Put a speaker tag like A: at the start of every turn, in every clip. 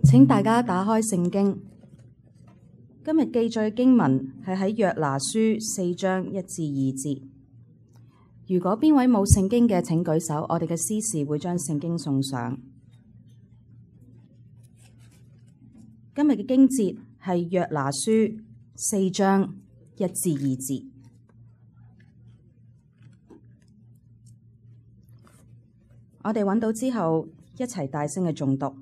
A: 請大家打開聖經。今日記載經文係喺約拿書4章1至2節。如果邊位冇聖經嘅，請舉手，我哋嘅司事會將聖經送上。今日嘅經節係約拿書4章1至2節。我哋揾到之後，一齊大聲嘅誦讀。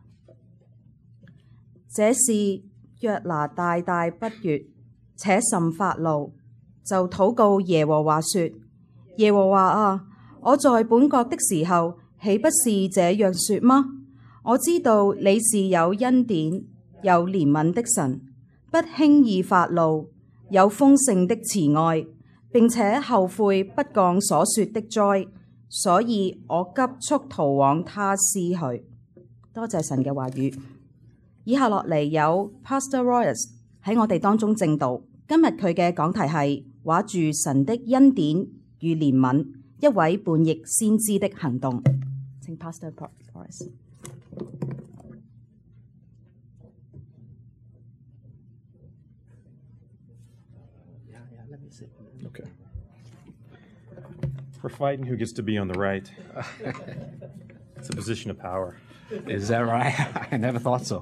A: 這事約拿大大不悅，且甚發怒，就禱告耶和華說：耶和華啊，我在本國的時候，豈不是這樣說嗎？我知道你是有恩典、有憐憫的神，不輕易發怒，有豐盛的慈愛，並且後悔不降所說的災，所以我急速逃往他施去。多謝神嘅話語。以下落嚟有 Pastor Royce 喺我哋當中證道。今日佢嘅講題係畫住神的恩典與憐憫，一位叛逆先知的行動。請 Pastor Royce。
B: Okay. We're fighting who gets to be on the right. It's a position of power.
C: Is that right? I never thought so.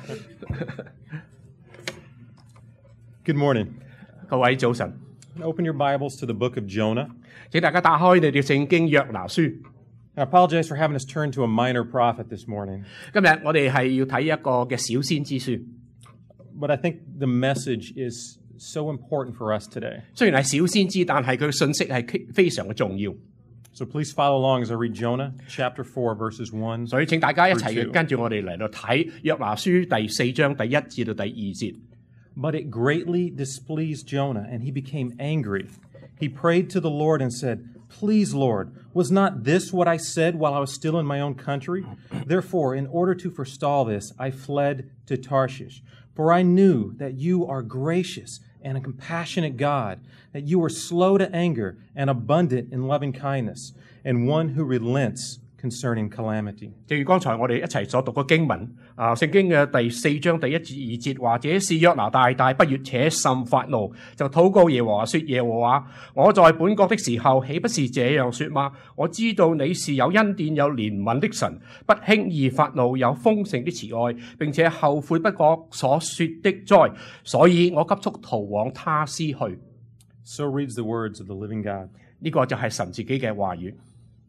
B: Good morning.
C: 各位早晨，
B: Open your Bibles to the book of Jonah.
C: 請大家打開你哋聖經約拿書。
B: I apologize for having us turn to a minor prophet this morning,
C: 今日我哋係要睇一個嘅小先知書。
B: but I think the message is so important for us today.
C: 雖然係小先知，但係佢嘅信息係非常嘅重要。
B: So please follow along as I read Jonah chapter 4 verses 1.
C: 所以請大家一齊
B: through 2.
C: 跟住我哋嚟到睇約拿書第4章第1至到第2節。
B: But it greatly displeased Jonah, and he became angry. He prayed to the Lord and said, Please, Lord, was not this what I said while I was still in my own country? Therefore, in order to forestall this, I fled to Tarshish. For I knew that you are gracious and a compassionate God, that you are slow to anger and abundant in loving kindness, and one who relents concerning calamity.
C: 正如剛才我哋一齊所讀嘅經文，聖經嘅第4章第1至2節話：這是約拿大大不悅，且甚發怒，就禱告耶和華說：耶和華，我在本國的時候，豈不是這樣說嗎？我知道你是有恩典、有憐憫的神，不輕易發怒，有豐盛的慈愛，並且後悔不覺所說的災，所以我急速逃往他施去。
B: So reads the words of the living God.
C: 呢個就係神自己嘅話語。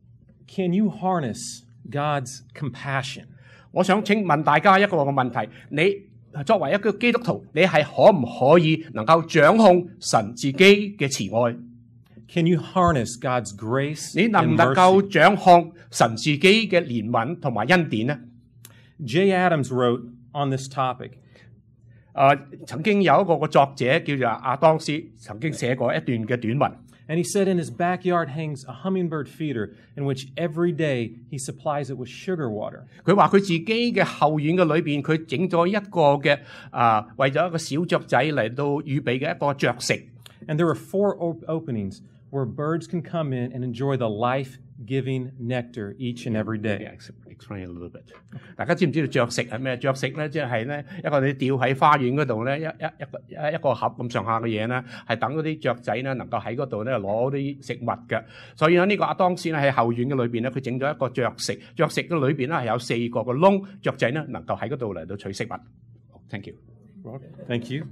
B: Can you harness God's compassion?
C: 我想請問大家一個問題：你作為一個基督徒，你係可唔可以能夠掌控神自己嘅慈愛？
B: Can you harness God's grace
C: 你能唔
B: and
C: 能夠
B: mercy?
C: 掌控神自己嘅憐憫同埋恩典呢？
B: Jay Adams wrote on this topic.
C: 曾經有一個作者叫做亞當斯，曾經寫過一段嘅短文。
B: And he said in his backyard hangs a hummingbird feeder in which every day he supplies it with sugar water.
C: 佢話佢自己嘅後院嘅裏邊，佢整咗一個嘅為咗一個小雀仔嚟到預備嘅一個雀食。
B: And there are 4 openings where birds can come in and enjoy the life-giving nectar each and every day.
C: Explain a little bit. 大家知唔知道雀食係咩？雀食咧，即係咧一個你吊喺花園嗰度咧，一個盒咁上下嘅嘢咧，係等嗰啲雀仔咧能夠喺嗰度咧攞啲食物嘅。所以咧呢個亞當斯咧喺後院嘅裏邊咧，佢整咗一個雀食。雀食嘅裏邊咧係有4個嘅窿，雀仔咧能夠喺嗰度嚟到取食物。Thank you.
B: Thank you.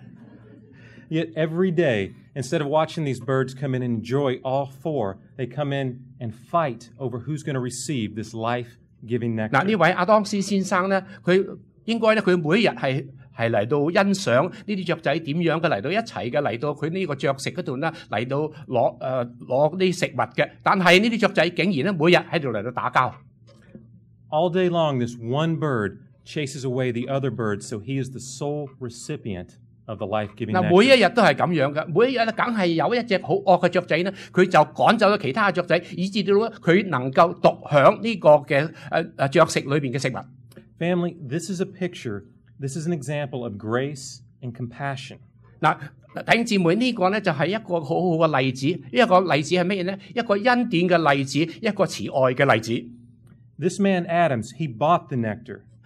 B: Yet every day, instead of watching these birds come in and enjoy all 4, they come in and fight over who's going to receive this life-giving nectar.
C: 嗱，呢位亞當斯先生咧，佢應該咧，佢每一日係嚟到欣賞呢啲雀仔點樣嘅嚟到一齊嘅嚟到佢呢個雀食嗰度咧嚟到攞啲食物嘅，但係呢啲雀仔竟然咧每日喺度嚟到打交。
B: All day long, this one bird chases away the other birds, so he is the sole recipient of the life-giving
C: 嗱，
B: nectar.
C: 每一日都係咁樣嘅，每一日咧梗係有一隻好惡嘅雀仔咧，佢就趕走咗其他嘅雀仔，以致到佢能夠獨享呢個嘅雀食裏邊嘅食物。
B: Family, this is a picture, this is an example of grace and compassion.
C: 嗱，弟兄姊妹，呢個咧就係一個好好嘅例子。一個例子係乜嘢咧？一個恩典嘅例子，一個慈愛嘅例子。
B: This man, Adams, he bought the nectar.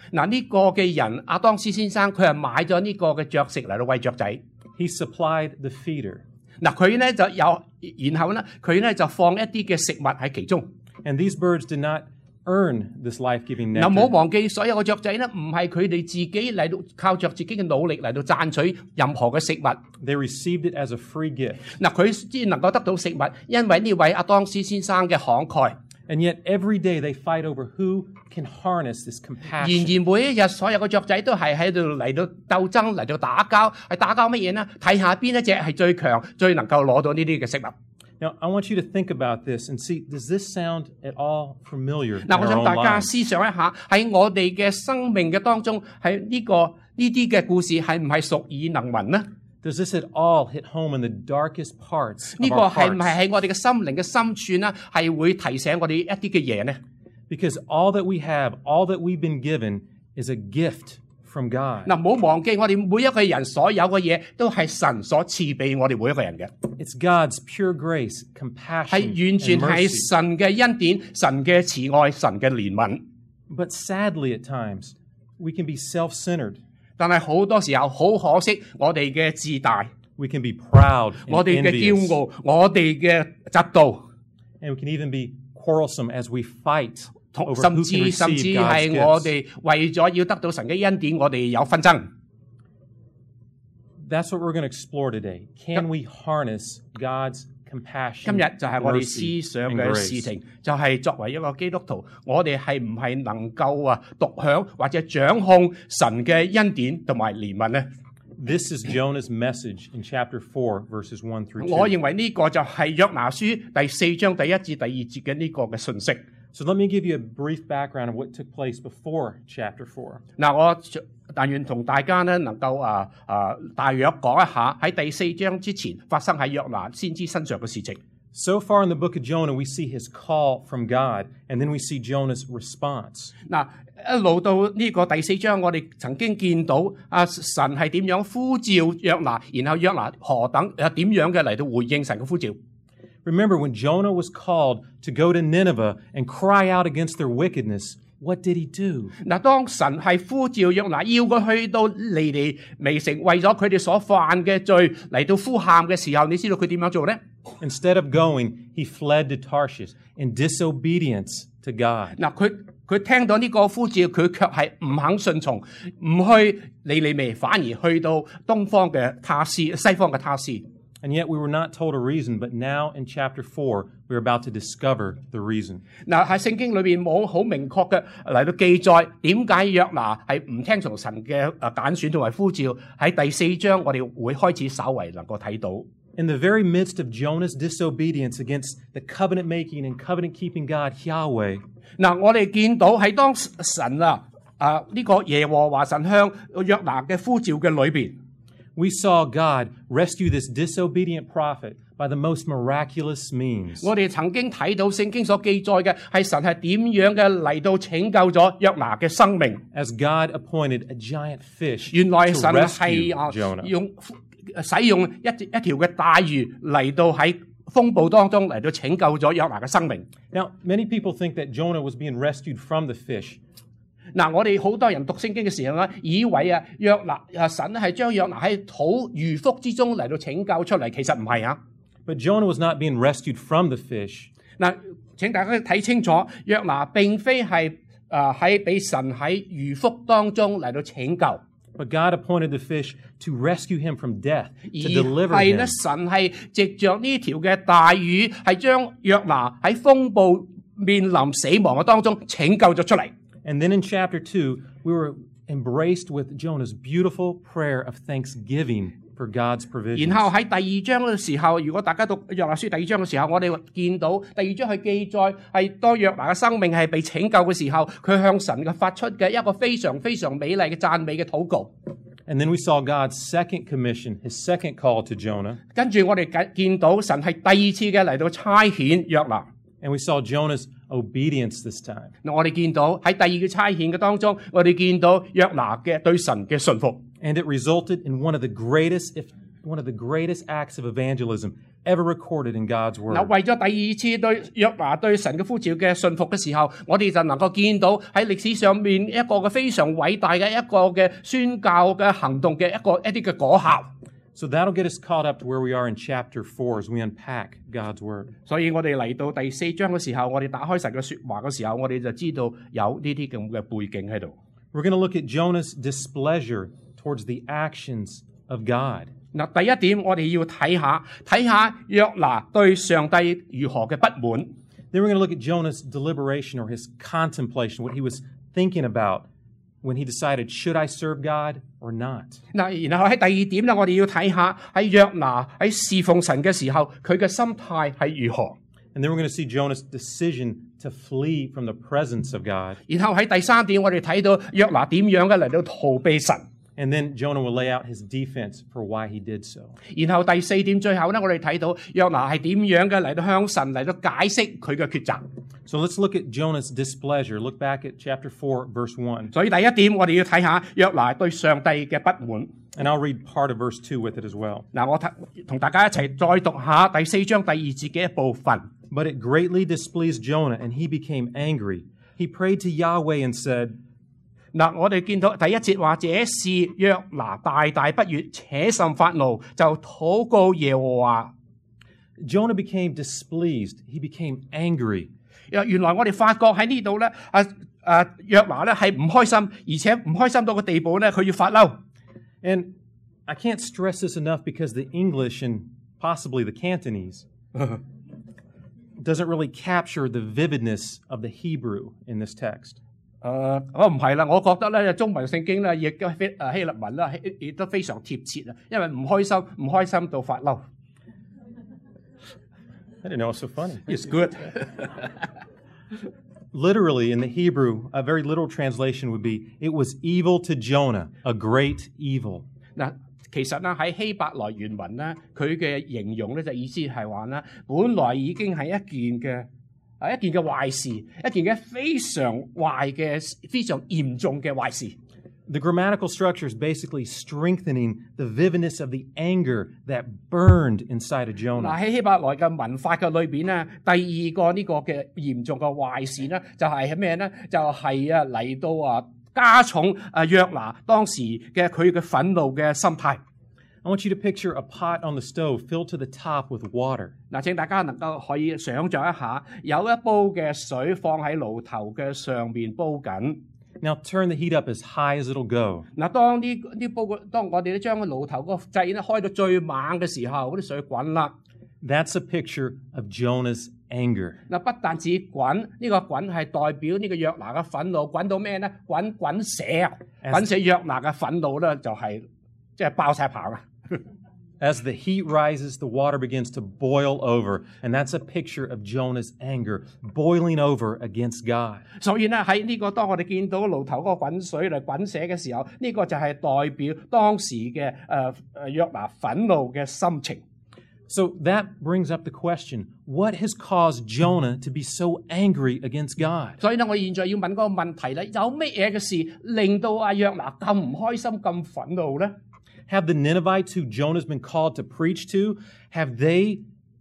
C: 嗱，呢個嘅人亞當斯先生，佢係買咗呢個嘅雀食嚟到餵雀仔。
B: He supplied the feeder.
C: 嗱，佢咧就有，然後咧佢咧就放一啲嘅食物喺其中。
B: And these birds did not earn this life-giving
C: 嗱，冇
B: nectar.
C: 忘記所有嘅雀仔咧，唔係佢哋自己嚟到靠着自己嘅努力嚟到賺取任何嘅食物。
B: They received it as a free gift.
C: 嗱，佢先能夠得到食物，因為呢位亞當斯先生嘅慷慨。
B: And yet every day they fight over who can harness this
C: 然
B: compassion.
C: 而每一日所有嘅雀仔都係喺度嚟到鬥爭，嚟到打交，係打交乜嘢呢？睇下邊一隻係最強，最能夠攞到呢啲嘅食物。
B: Now, I want you to think about this and see, does this sound at all familiar in
C: 嗱，我
B: our
C: 想
B: own
C: 大家
B: lives?
C: 思想一下，喺我哋嘅生命嘅當中，喺呢啲嘅故事係唔係熟耳能聞呢？
B: Does this at all hit home in the darkest parts
C: 呢
B: of
C: 個
B: our
C: 係唔
B: hearts?
C: 係喺我哋嘅心靈嘅深處呢？係會提醒我哋一啲嘅嘢呢？
B: Because all that we have, all that we've been given, is a gift from God.
C: 嗱，唔好忘記我哋每一個人所有嘅嘢都係神所賜俾我哋每一個人嘅，
B: It's God's pure grace,
C: 係
B: compassion,
C: 完全
B: and
C: 係
B: mercy.
C: 神嘅恩典、神嘅慈愛、神嘅憐憫。
B: But sadly, at times, we can be self-centered.
C: 但係好多時候好可惜，我哋嘅自大，
B: We can be proud
C: 我
B: and
C: 哋嘅驕
B: envious.
C: 傲，我哋嘅嫉妒，
B: And we can even be quarrelsome as we fight over
C: 甚
B: who
C: 至
B: can
C: 甚至
B: receive
C: 係
B: God's
C: 我
B: gifts.
C: 哋為咗要得到神嘅恩典，我哋有紛爭。
B: That's what we're going to explore today. Can we harness God's
C: 今
B: compassion,
C: 日就係我哋思
B: mercy,
C: 想
B: and
C: 嘅
B: grace?
C: 事情，就係作為一個基督徒，我哋係唔係能夠獨享或者掌控神嘅恩典同埋憐憫呢？
B: This is Jonah's message in chapter 4, verses 1 through 2.
C: 我認為呢個就係約拿書第4章第1至第2節嘅呢個嘅信息。
B: So let me give you a brief background of what took place before chapter 4.
C: 嗱，我但願同大家呢能夠大約講一下喺第4章之前發生喺約拿先知身上嘅事情。
B: So far in the book of Jonah, we see his call from God, and then we see Jonah's response.
C: 嗱，一路到呢個第4章，我哋曾經見到神係點樣呼召約拿，然後約拿點樣嘅嚟到回應神嘅呼召。
B: Remember, when Jonah was called to go to Nineveh and cry out against their wickedness, what did he do?
C: 嗱，當神係呼召約拿，要佢去到尼尼微城，為咗佢哋所犯嘅罪嚟到呼喊嘅時候，你知道佢點樣做呢？
B: Instead of going, he fled to Tarshish in disobedience to God.
C: 嗱，佢聽到呢個呼召，佢卻係唔肯順從，唔去尼尼微，反而去到東方嘅他施，西方嘅他施。
B: And yet we were not told a reason, but now in chapter 4, we're about to discover the reason.
C: 嗱，喺聖經裏邊冇好明確嘅嚟到記載點解約拿係唔聽從神嘅揀選同埋呼召。喺第4章，我哋會開始稍為能夠睇到。
B: In the very midst of Jonah's disobedience against the covenant-making and covenant-keeping God, Yahweh,
C: 嗱，我哋見到喺當神呢個耶和華神向約拿嘅呼召嘅裏邊，
B: we saw God rescue this disobedient prophet by the most miraculous means.
C: 我哋曾經睇到聖經所記載嘅係神係點樣嘅嚟到拯救咗約拿嘅生命。
B: As God appointed a giant fish
C: 原來
B: to
C: 神
B: rescue
C: 係
B: Jonah.
C: 使用一條嘅大魚嚟到喺風暴當中嚟到拯救咗約拿嘅生命。
B: Now, many people think that Jonah was being rescued from the fish.
C: 嗱，我哋好多人讀聖經嘅時候咧，以為神係將約拿喺魚腹之中嚟到拯救出嚟，其實唔係啊。
B: But Jonah was not being rescued from the fish.
C: 嗱，請大家睇清楚，約拿並非係喺俾神喺魚腹當中嚟到拯救，
B: But God appointed the fish to rescue him from death,
C: 而
B: to deliver
C: 係
B: him.
C: 咧神係藉着呢條嘅大魚，係將約拿喺風暴面臨死亡嘅當中拯救咗出嚟。
B: And then in chapter 2, we were embraced with Jonah's beautiful prayer of thanksgiving for God's provision.
C: 然後喺第2章嘅時候，如果大家讀約拿書第2章嘅時候，我哋見到第2章係記載係當約拿嘅生命係被拯救嘅時候，佢向神嘅發出嘅一個非常非常美麗嘅讚美嘅禱告。
B: And then we saw God's second commission, his second call to Jonah.
C: 跟住我哋見到神係第2次嘅嚟到差遣約拿。
B: And we saw Jonah's obedience this time.
C: 嗱，我哋見到喺第2個差遣嘅當中，我哋見到約拿嘅對神嘅信服。
B: And it resulted in one of the greatest, if one of the greatest acts of evangelism ever recorded in God's
C: 嗱，
B: Word.
C: 為咗第二次對約拿對神嘅呼召嘅信服嘅時候，我哋就能夠見到喺歷史上面一個嘅非常偉大嘅一個嘅宣教嘅行動嘅一啲嘅果效。
B: So that'll get us caught up to where we are in chapter 4 as we unpack God's Word.
C: 所以我哋嚟到第4章嘅時候，我哋打開神嘅說話嘅時候，我哋就知道有呢啲咁嘅背景喺度。
B: We're going to look at Jonah's displeasure towards the actions of God.
C: 嗱，第一點我哋要睇下約拿對上帝如何嘅不滿。
B: Then we're going to look at Jonah's deliberation or his contemplation, what he was thinking about when he decided, should I serve God or not?
C: 嗱，然後喺第二點咧，我哋要睇下喺約拿喺侍奉神嘅時候，佢嘅心態係如何。
B: And then we're going to see Jonah's decision to flee from the presence of God.
C: 然後喺第三點，我哋睇到約拿點樣嘅嚟到逃避神。
B: And then Jonah will lay out his defense for why he did so.
C: 然後第四點最後咧，我哋睇到約拿係點樣嘅嚟到向神嚟到解釋佢嘅抉擇。
B: So let's look at Jonah's displeasure. Look back at chapter 4, verse 1.
C: 所以第一點，我哋要睇下約拿對上帝嘅不滿。
B: And I'll read part of verse 2 with it as well.
C: 嗱，我同大家一齊再讀下第4章第2節嘅一部分。
B: But it greatly displeased Jonah, and he became angry. He prayed to Yahweh and said,
C: 嗱，我哋見到第一節話，這事約拿大大不悅，且甚發怒，就禱告耶和華。
B: Jonah became displeased. He became angry.
C: 原來我哋發覺喺呢度咧，約拿咧係唔開心，而且唔開心到個地步咧，佢要發嬲。
B: And I can't stress this enough because the English and possibly the Cantonese doesn't really capture the vividness of the Hebrew in this text.
C: 我唔係啦，我覺得咧中文聖經咧亦都希臘文啦，亦都非常貼切啊，因為唔開心到發嬲。
B: I didn't know it was so funny.
C: It's good.
B: Literally, in the Hebrew, a very literal translation would be, it was evil to Jonah, a great evil.
C: 嗱，其實咧喺希伯來原文咧，佢嘅形容咧就意思係話咧，本來已經係一件嘅壞事，一件嘅非常壞嘅、非常嚴重嘅壞事。
B: The grammatical structure is basically strengthening the vividness of the anger that burned inside of
C: 嗱
B: Jonah.
C: 喺希伯來嘅文法嘅裏邊咧，第二個呢個嘅嚴重嘅壞事咧，就係咩咧？就係嚟到加重約拿當時嘅佢嘅憤怒嘅心態。
B: I want you to picture a pot on the stove filled to the top with water.
C: 嗱，請大家能夠可以想像一下，有一煲嘅水放喺爐頭嘅上面煲緊。
B: Now turn the heat up as high as it'll go.
C: 嗱，當我哋咧將個爐頭個掣咧開到最猛嘅時候，嗰啲水滾啦。
B: That's a picture of Jonah's anger.
C: 嗱，不但止滾，呢個滾係代表呢個約拿嘅憤怒，滾到咩咧？滾瀉約拿嘅憤怒咧，就係即係爆晒棚啊！
B: As the heat rises, the water begins to boil over. And that's a picture of Jonah's anger boiling over against God.
C: 所以咧喺呢個當我哋見到爐頭嗰個滾水嚟滾瀉嘅時候，呢個就係代表當時嘅約拿憤怒嘅心情。
B: So that brings up the question, what has caused Jonah to be so angry against God?
C: 所以咧，我現在要問嗰個問題咧，有乜嘢嘅事令到約拿咁唔開心、咁憤怒咧？
B: Have the Ninevites who Jonah's been called to preach to, have they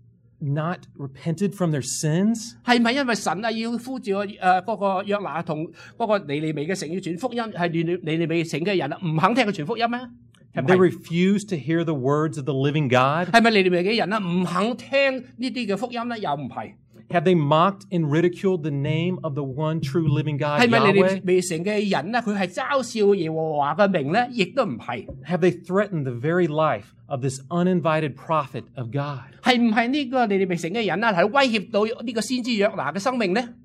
B: not repented from their sins?
C: 係咪因為神要呼召嗰個約拿同嗰個尼尼微嘅城要傳福音，係尼尼微城嘅人唔肯聽佢傳福音咩？
B: Have they refused to hear the words of the living God?
C: 係咪尼尼微嘅人唔肯聽呢啲嘅福音咧？又唔係。
B: Have they mocked and ridiculed the name of the one true living God,
C: 係咪尼尼
B: Yahweh?
C: 微城嘅人咧？佢係嘲笑耶和華嘅名咧？亦都唔係。
B: Have they threatened the very life of this uninvited prophet of God?
C: 係唔係呢個尼尼微城嘅人係威脅到呢個先知約拿嘅生命咧？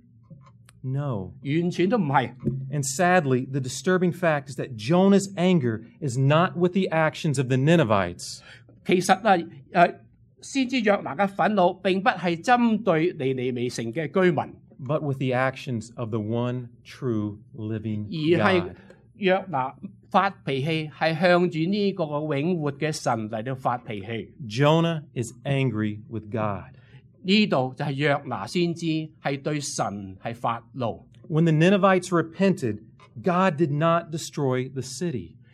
B: No.
C: 完全都唔係。
B: And sadly, the disturbing fact is that Jonah's anger is not with the actions of the Ninevites.
C: 其實先知約拿嘅憤怒並不係針對尼尼微城嘅居民，
B: but with the actions of the one true living
C: 而係
B: God.
C: 約拿發脾氣係向住呢個永活嘅神嚟到發脾氣。
B: Jonah is angry with God.
C: 呢度就係約拿先知係對神係發怒。
B: When the Ninevites repented, God did not destroy the city.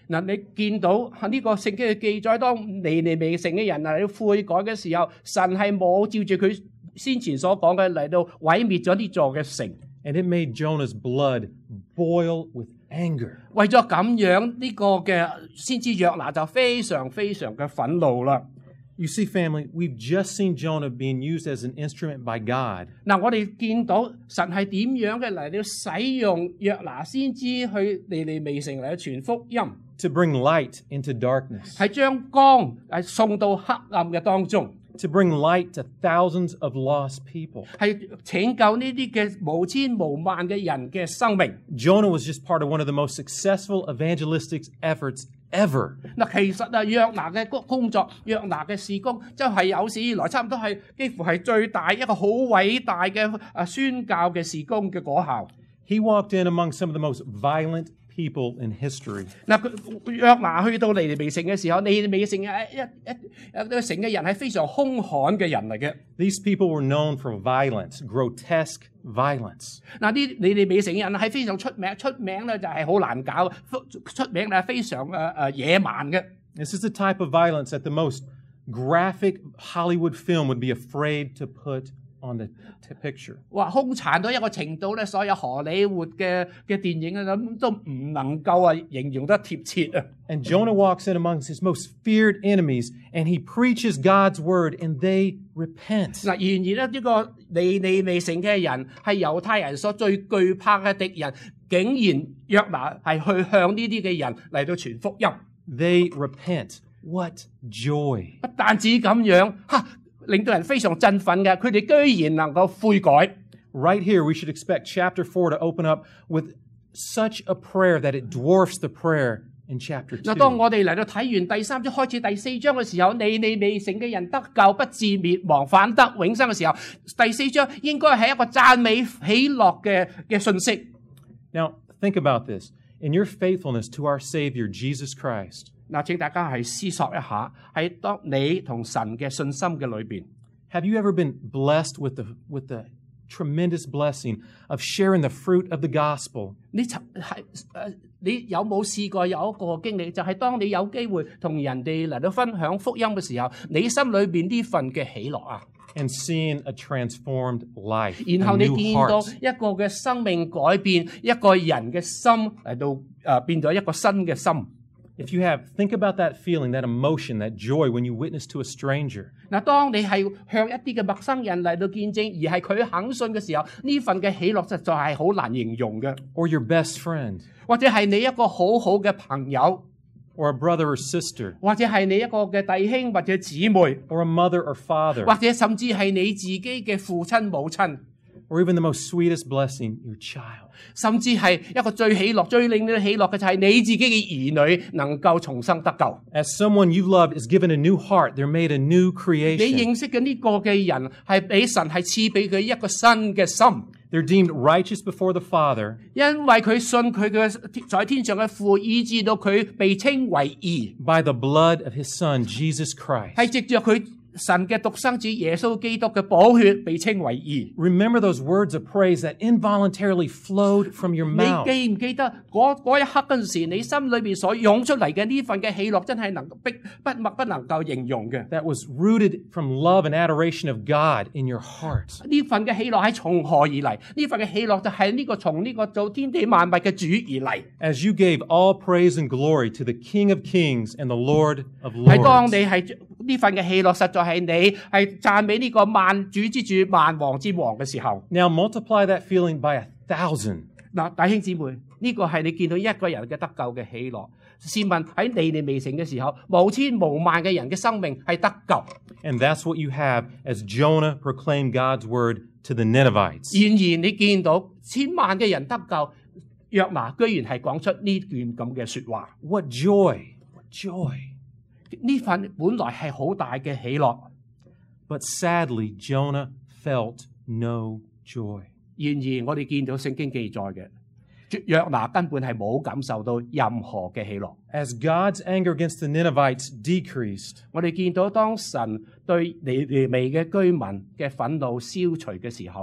C: 嗱，你見到呢個聖經嘅記載，當尼尼微城嘅人嚟到悔改嘅時候，神係冇照住佢先前所講嘅嚟到毀滅咗呢座嘅城。
B: And it made Jonah's blood boil with anger.
C: 為咗咁樣，呢個嘅先知約拿就非常非常嘅憤怒啦。
B: You see, family, we've just seen Jonah being used as an instrument by God.
C: 嗱，我哋見到神係點樣嘅嚟到使用約拿先知去尼尼微城嚟到傳福音，
B: To bring light into darkness.
C: 係將光送到黑暗嘅當中，
B: To bring light to thousands of lost people.
C: 係拯救呢啲嘅無千無萬嘅人嘅生命。
B: Jonah was just part of one of the most successful evangelistic efforts ever.
C: 嗱，其實約拿嘅工作，約拿嘅事工，就係有史以來差唔多係幾乎係最大一個好偉大嘅宣教嘅事工嘅果效。
B: He walked in among some of the most violent people in history.
C: 嗱，約拿去到尼尼微城嘅時候，尼尼微城個城嘅人係非常兇悍嘅人嚟嘅。
B: These people were known for violence, grotesque violence.
C: 嗱，啲尼尼微城人係非常出名咧就係好難搞，出名咧非常野蠻嘅。
B: This is the type of violence that the most graphic Hollywood film would be afraid to put on the picture.
C: 哇，兇殘到一個程度咧，所有荷里活嘅電影啊，都唔能夠形容得貼切啊！
B: And Jonah walks in amongst his most feared enemies, and he preaches God's word, and they repent.
C: 嗱，然而咧，呢個尼尼微城嘅人係猶太人所最懼怕嘅敵人，竟然約拿係去向呢啲嘅人嚟到傳福音。
B: They repent. What joy!
C: 不但止咁樣，令到人非常振奮嘅，佢哋居然能夠悔改。
B: Right here, we should expect chapter 4 to open up with such a prayer that it dwarfs the prayer in chapter
C: 嗱，當
B: 2.
C: 我哋嚟到睇完第3章開始第4章嘅時候，尼尼微城嘅人得救不至滅亡，反得永生嘅時候，第4章應該係一個讚美喜樂嘅信息。
B: Now, think about this. In your faithfulness to our Savior, Jesus Christ,
C: 嗱，請大家係思索一下，喺當你同神嘅信心嘅裏邊，
B: have you ever been blessed with the tremendous blessing of sharing the fruit of the gospel?
C: 你有冇試過有一個經歷，就係當你有機會同人哋嚟到分享福音嘅時候，你心裏邊呢份嘅喜樂啊，
B: And seeing a transformed life,
C: 然後
B: a
C: 你
B: new
C: 見到
B: heart.
C: 一個嘅生命改變，一個人嘅心嚟到變咗一個新嘅心。
B: If you think about that feeling, that emotion, that joy when you witness to a stranger.
C: 嗱，當你係向一啲嘅陌生人嚟到見證，而係佢肯信嘅時候，呢份嘅喜樂實在係好難形容嘅。
B: Or your best friend,
C: 或者係你一個好好嘅朋友，
B: or a brother or sister,
C: 或者係你一個嘅弟兄或者姊妹，
B: or a mother or father,
C: 或者甚至係你自己嘅父親母親，
B: or even the most sweetest blessing, your child.
C: 甚至係一個最喜樂、最令你喜樂嘅就係你自己嘅兒女能夠重生得救。
B: As someone you loved is given a new heart, they're made a new
C: 你
B: creation.
C: 認識嘅呢個嘅人係俾神係賜俾佢一個新嘅心，
B: They're deemed righteous before the Father
C: 因為佢信佢嘅在天上嘅父，以致到佢被稱為義，
B: by the blood of His Son, Jesus Christ.
C: 係藉着佢神嘅獨生子耶穌基督嘅寶血被稱為義。
B: Remember those words of praise that involuntarily flowed from your
C: 你
B: mouth.
C: 記唔記得嗰一刻嗰陣時，你心裏邊所湧出嚟嘅呢份嘅喜樂，真係不能夠形容嘅。
B: That was rooted from love and adoration of God in your heart.
C: 呢份嘅喜樂係從何而嚟？呢份嘅喜樂就係從呢個做天地萬物嘅主而嚟。
B: As you gave all praise and glory to the King of Kings and the Lord of
C: 係當
B: Lords.
C: 你係呢份嘅喜樂，實在係你係讚美呢個萬主之主、萬王之王嘅時候。
B: Now multiply that feeling by 1,000.
C: 嗱，弟兄姊妹，呢個係你見到一個人嘅得救嘅喜樂。試問喺尼尼微城嘅時候，無千無萬嘅人嘅生命係得救。
B: And that's what you have as Jonah proclaimed God's word to the Ninevites.
C: 然而你見到千萬嘅人得救，約拿居然係講出呢段咁嘅說話。
B: What joy! What joy!
C: 呢份本來係好大嘅喜樂，
B: But sadly, Jonah felt no joy.
C: 然而我哋見到聖經記載嘅，約拿根本係冇感受到任何嘅喜樂。
B: As God's anger against the Ninevites decreased,
C: 我哋見到當神對尼尼微嘅居民嘅憤怒消除嘅時候，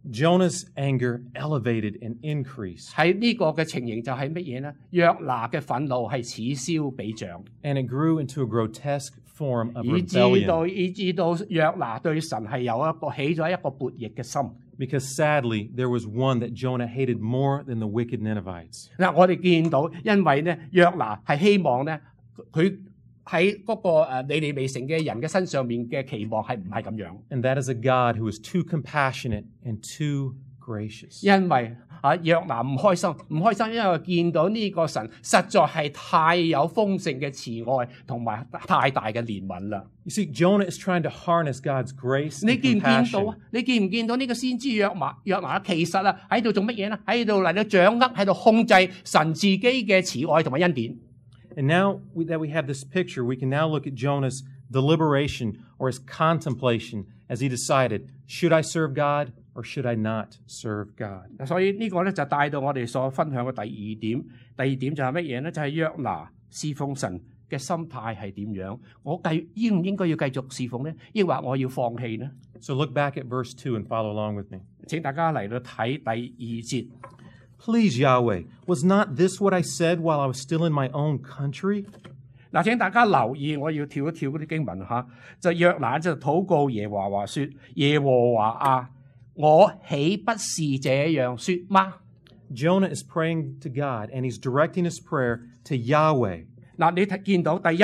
B: Jonah's anger elevated and increased,
C: 喺呢個嘅情形就係乜嘢呢？約拿嘅憤怒係此消彼長，
B: and it grew into a grotesque form of
C: 以致
B: rebellion.
C: 到約拿對神係起咗一個悖逆嘅心。
B: Because sadly, there was one that Jonah hated more than the wicked Ninevites.
C: 嗱，我哋見到，因為呢約拿係希望呢，佢喺嗰個尼尼微城嘅人嘅身上面嘅期望係唔係咁樣？
B: And that is a God who is too compassionate and too gracious.
C: 因為約拿唔開心，因為見到呢個神實在係太有豐盛嘅慈愛同埋太大嘅憐憫啦。
B: You see, Jonah is trying to harness God's grace
C: 你
B: and
C: 見唔見到
B: compassion.
C: 啊？你見唔見到呢個先知約拿其實喺度做乜嘢呢？喺度嚟到掌握，喺度控制神自己嘅慈愛同埋恩典。
B: And now that we have this picture, we can now look at Jonah's deliberation or his contemplation as he decided, should I serve God or should I not serve God?
C: 所以呢個咧就帶到我哋所分享嘅第二點。第二點就係乜嘢呢？就係約拿侍奉神嘅心態係點樣？我應唔應該要繼續侍奉呢？抑或我要放棄呢？
B: So look back at verse 2 and follow along with me.
C: 請大家嚟到睇第二節。
B: Please, Yahweh, was not this what I said while I was still in my own country?
C: 嗱，請大家留意，我要跳一跳嗰啲經文嚇。就約拿就禱告耶和華說：耶和華啊，我豈不是這樣說嗎？
B: Jonah is praying to God, and he's directing his prayer to Yahweh.
C: 嗱，你見到第一，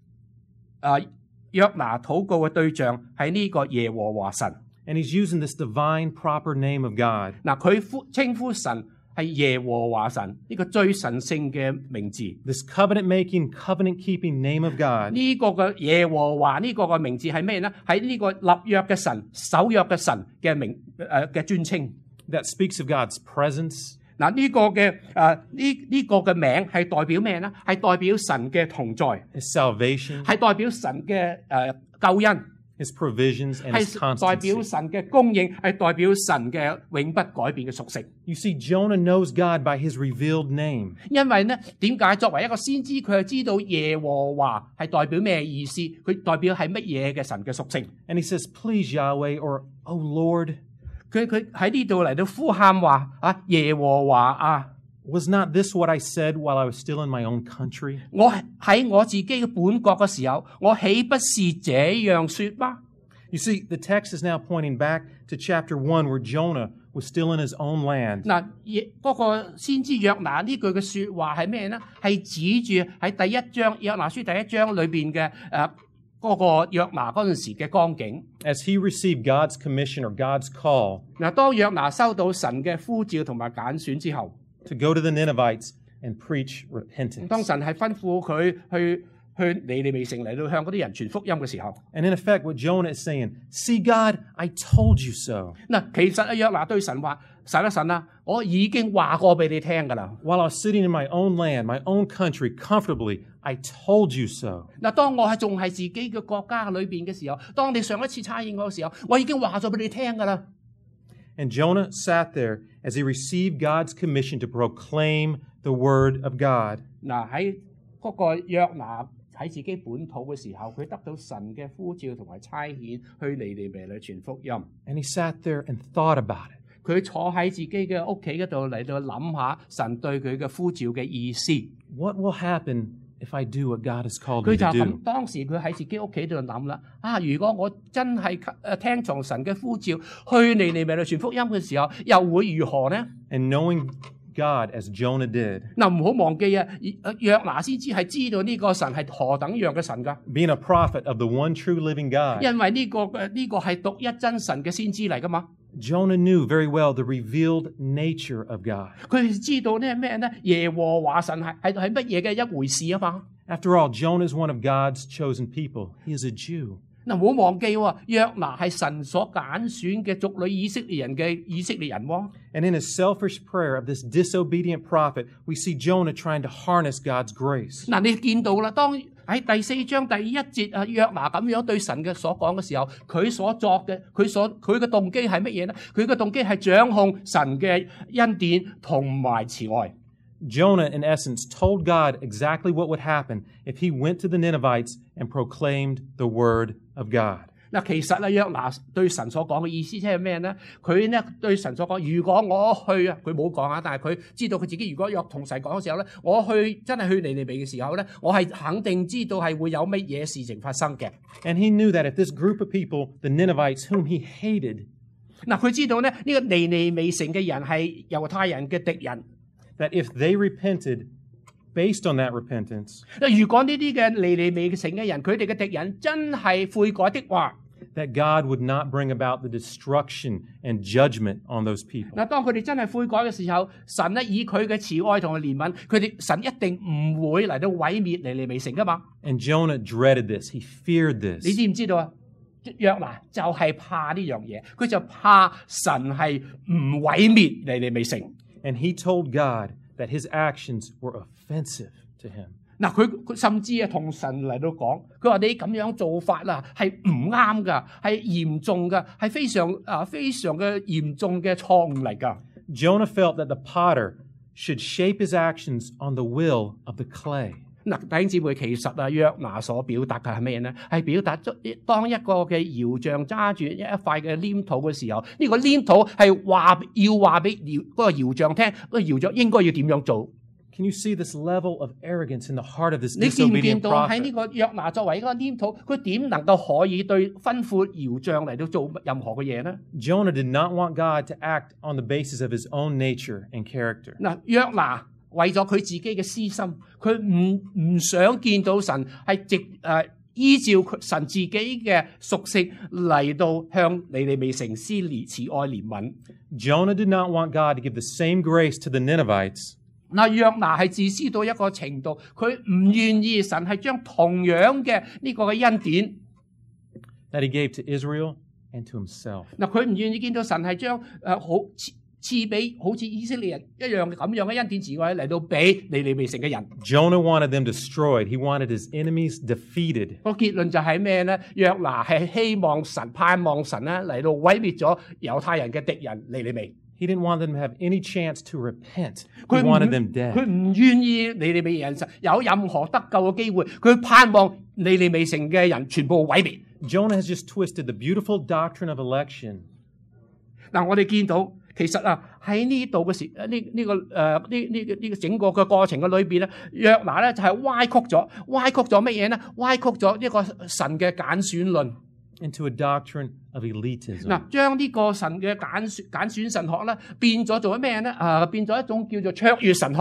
C: 約拿禱告嘅對象係呢個耶和華神。
B: And he's using this divine, proper name of God.
C: 嗱，佢稱呼神係耶和華神，呢個最神聖嘅名字。
B: This covenant-making, covenant-keeping name of God
C: 呢個嘅耶和華呢個嘅名字係咩呢？係呢個立約嘅神、守約嘅神嘅嘅尊稱。
B: that speaks of God's presence,
C: 嗱，呢個嘅呢個嘅名係代表咩呢？係代表神嘅同在，
B: His salvation,
C: 係代表神嘅救恩，
B: His provisions, and His
C: 係代表
B: constancy.
C: 神嘅供應，係代表神嘅永不改變嘅屬性。
B: You see, Jonah knows God by His revealed name.
C: 因為呢，點解作為一個先知，佢係知道耶和華係代表咩意思？佢代表係乜嘢嘅神嘅屬性？
B: And he says, please, Yahweh, or, oh Lord,
C: 佢喺呢度嚟到呼喊話啊，耶和華啊！
B: was not this what I said while I was still in my own country?
C: 我喺我自己嘅本國嘅時候，我豈不是這樣說嗎？
B: You see, the text is now pointing back to chapter 1 where Jonah was still in his own land.
C: 嗱，嗰個先知約拿呢句嘅說話係咩呢？係指住喺第一章約拿書第一章裏邊嘅嗰個約拿嗰陣時嘅光景。
B: As he received God's commission or God's call
C: 嗱，當約拿收到神嘅呼召同埋揀選之後，
B: to go to the Ninevites and preach
C: 當
B: repentance.
C: 神係吩咐佢去尼尼微城嚟到向嗰啲人傳福音嘅時候，
B: And in effect, what Jonah is saying, see, God, I told you so.
C: 嗱，其實約拿對神話：神啊，我已經話過俾你聽㗎啦。
B: While I was sitting in my own land, my own country, comfortably, I told you so.
C: 嗱，當我仲係自己嘅國家裏邊嘅時候，當你上一次差遣我嘅時候，我已經話咗俾你聽㗎啦。
B: And Jonah sat there as he received God's commission to proclaim the word of God.
C: 嗱，喺嗰個約拿喺自己本土嘅時候，佢得到神嘅呼召同埋差遣去尼尼微嚟傳福音。
B: And he sat there and thought about it.
C: 佢坐喺自己嘅屋企嗰度嚟到諗下神對佢嘅呼召嘅意思。
B: What will happen if I do what God has called
C: 佢
B: me
C: 就
B: to
C: 咁
B: do?
C: 當時佢喺自己屋企度諗啦，如果我真係聽從神嘅呼召去尼尼微嚟傳福音嘅時候，又會如何呢？
B: And knowing God as Jonah did,
C: 嗱，唔好忘記約拿先知係知道呢個神係何等樣嘅神㗎，
B: being a prophet of the one true living God,
C: 因為呢個係獨一真神嘅先知嚟㗎嘛。
B: Jonah knew very well the revealed nature of God.
C: 佢知道呢咩呢？耶和華神係乜嘢嘅一回事啊嘛。
B: After all, Jonah is one of God's chosen people. He is a Jew.
C: 嗱，唔好忘記約拿係神所揀選嘅族裏以色列人嘅以色列人喎。
B: And in his selfish prayer of this disobedient prophet, we see Jonah trying to harness God's grace.
C: 嗱，你見到啦，當喺第4章第1節約拿咁樣對神嘅所講嘅時候，佢所作嘅佢嘅動機係乜嘢呢？佢嘅動機係掌控神嘅恩典同埋慈愛。
B: Jonah, in essence, told God exactly what would happen if he went to the Ninevites and proclaimed the word of God.
C: 嗱，其實咧約拿對神所講嘅意思即係咩咧？佢咧對神所講，如果我去啊，佢冇講啊，但係佢知道佢自己如果約同神講嘅時候咧，我去真係去尼尼微嘅時候咧，我係肯定知道係會有乜嘢事情發生嘅。
B: And he knew that if this group of people, the Ninevites, whom he hated,
C: 嗱，佢知道咧呢個尼尼微城嘅人係猶太人嘅敵人。
B: that if they repented, based on that repentance,
C: 如果呢啲嘅尼尼微城嘅人，佢哋嘅敵人真係悔改的話，
B: that God would not bring about the destruction and judgment on those people.
C: 嗱，當佢哋真係悔改嘅時候，神咧以佢嘅慈愛同埋憐憫，佢哋神一定唔會嚟到毀滅尼尼微城噶嘛。
B: And Jonah dreaded this. He feared
C: 你
B: this.
C: 知唔知道啊？約拿就係怕呢樣嘢，佢就怕神係唔毀滅尼尼微城。
B: And he told God that his actions were offensive to him.
C: 嗱，佢甚至啊同神嚟到講，佢話你咁樣做法啦係唔啱噶，係嚴重噶，係非常嘅嚴重嘅錯誤嚟噶。
B: Jonah felt that the potter should shape his actions on the will of the clay.
C: 嗱，弟兄姊妹，其實啊約拿所表達嘅係咩咧？係表達咗當一個嘅窯匠揸住一塊嘅黏土嘅時候，呢個黏土係要話俾嗰個窯匠聽，嗰個窯匠應該要點樣做。
B: Can you see this level of arrogance in the heart of this
C: 你見唔見
B: disobedient
C: 到喺呢
B: prophet?
C: 個約拿作為一個黏土，佢點能夠可以對吩咐窯匠嚟到做任何嘅嘢呢？
B: Jonah did not want God to act on the basis of his own nature and character.
C: 嗱，約拿為咗佢自己嘅私心，佢唔想見到神係依照神自己嘅屬性嚟到向尼尼微城施慈愛憐憫。
B: Jonah did not want God to give the same grace to the Ninevites
C: 嗱，約拿係自私到一個程度，佢唔願意神係將同樣嘅呢個嘅恩典，
B: that he gave to Israel and to himself.
C: 嗱，佢唔願意見到神係將賜俾好似以色列人一樣咁樣嘅恩典慈愛嚟到俾尼尼微城嘅人。
B: Jonah wanted them destroyed. He wanted his enemies defeated.
C: 個結論就係咩咧？約拿係希望神盼望神咧嚟到毀滅咗猶太人嘅敵人尼尼微。
B: He didn't want them to have any chance to repent. He
C: 佢
B: wanted them
C: 佢
B: dead.
C: 唔願意尼尼微人有任何得救嘅機會，佢盼望尼尼微城嘅人全部毀滅。
B: Jonah has just twisted the beautiful doctrine of election.
C: 嗱，我哋見到其實啊喺呢度嘅時呢個整個嘅過程嘅裏邊咧，約拿咧就係歪曲咗乜嘢咧？歪曲咗一個神嘅揀選論。
B: into a doctrine of elitism.
C: 嗱，將呢個神嘅揀選神學咧，變咗做咩咧？變咗一種叫做卓越神學。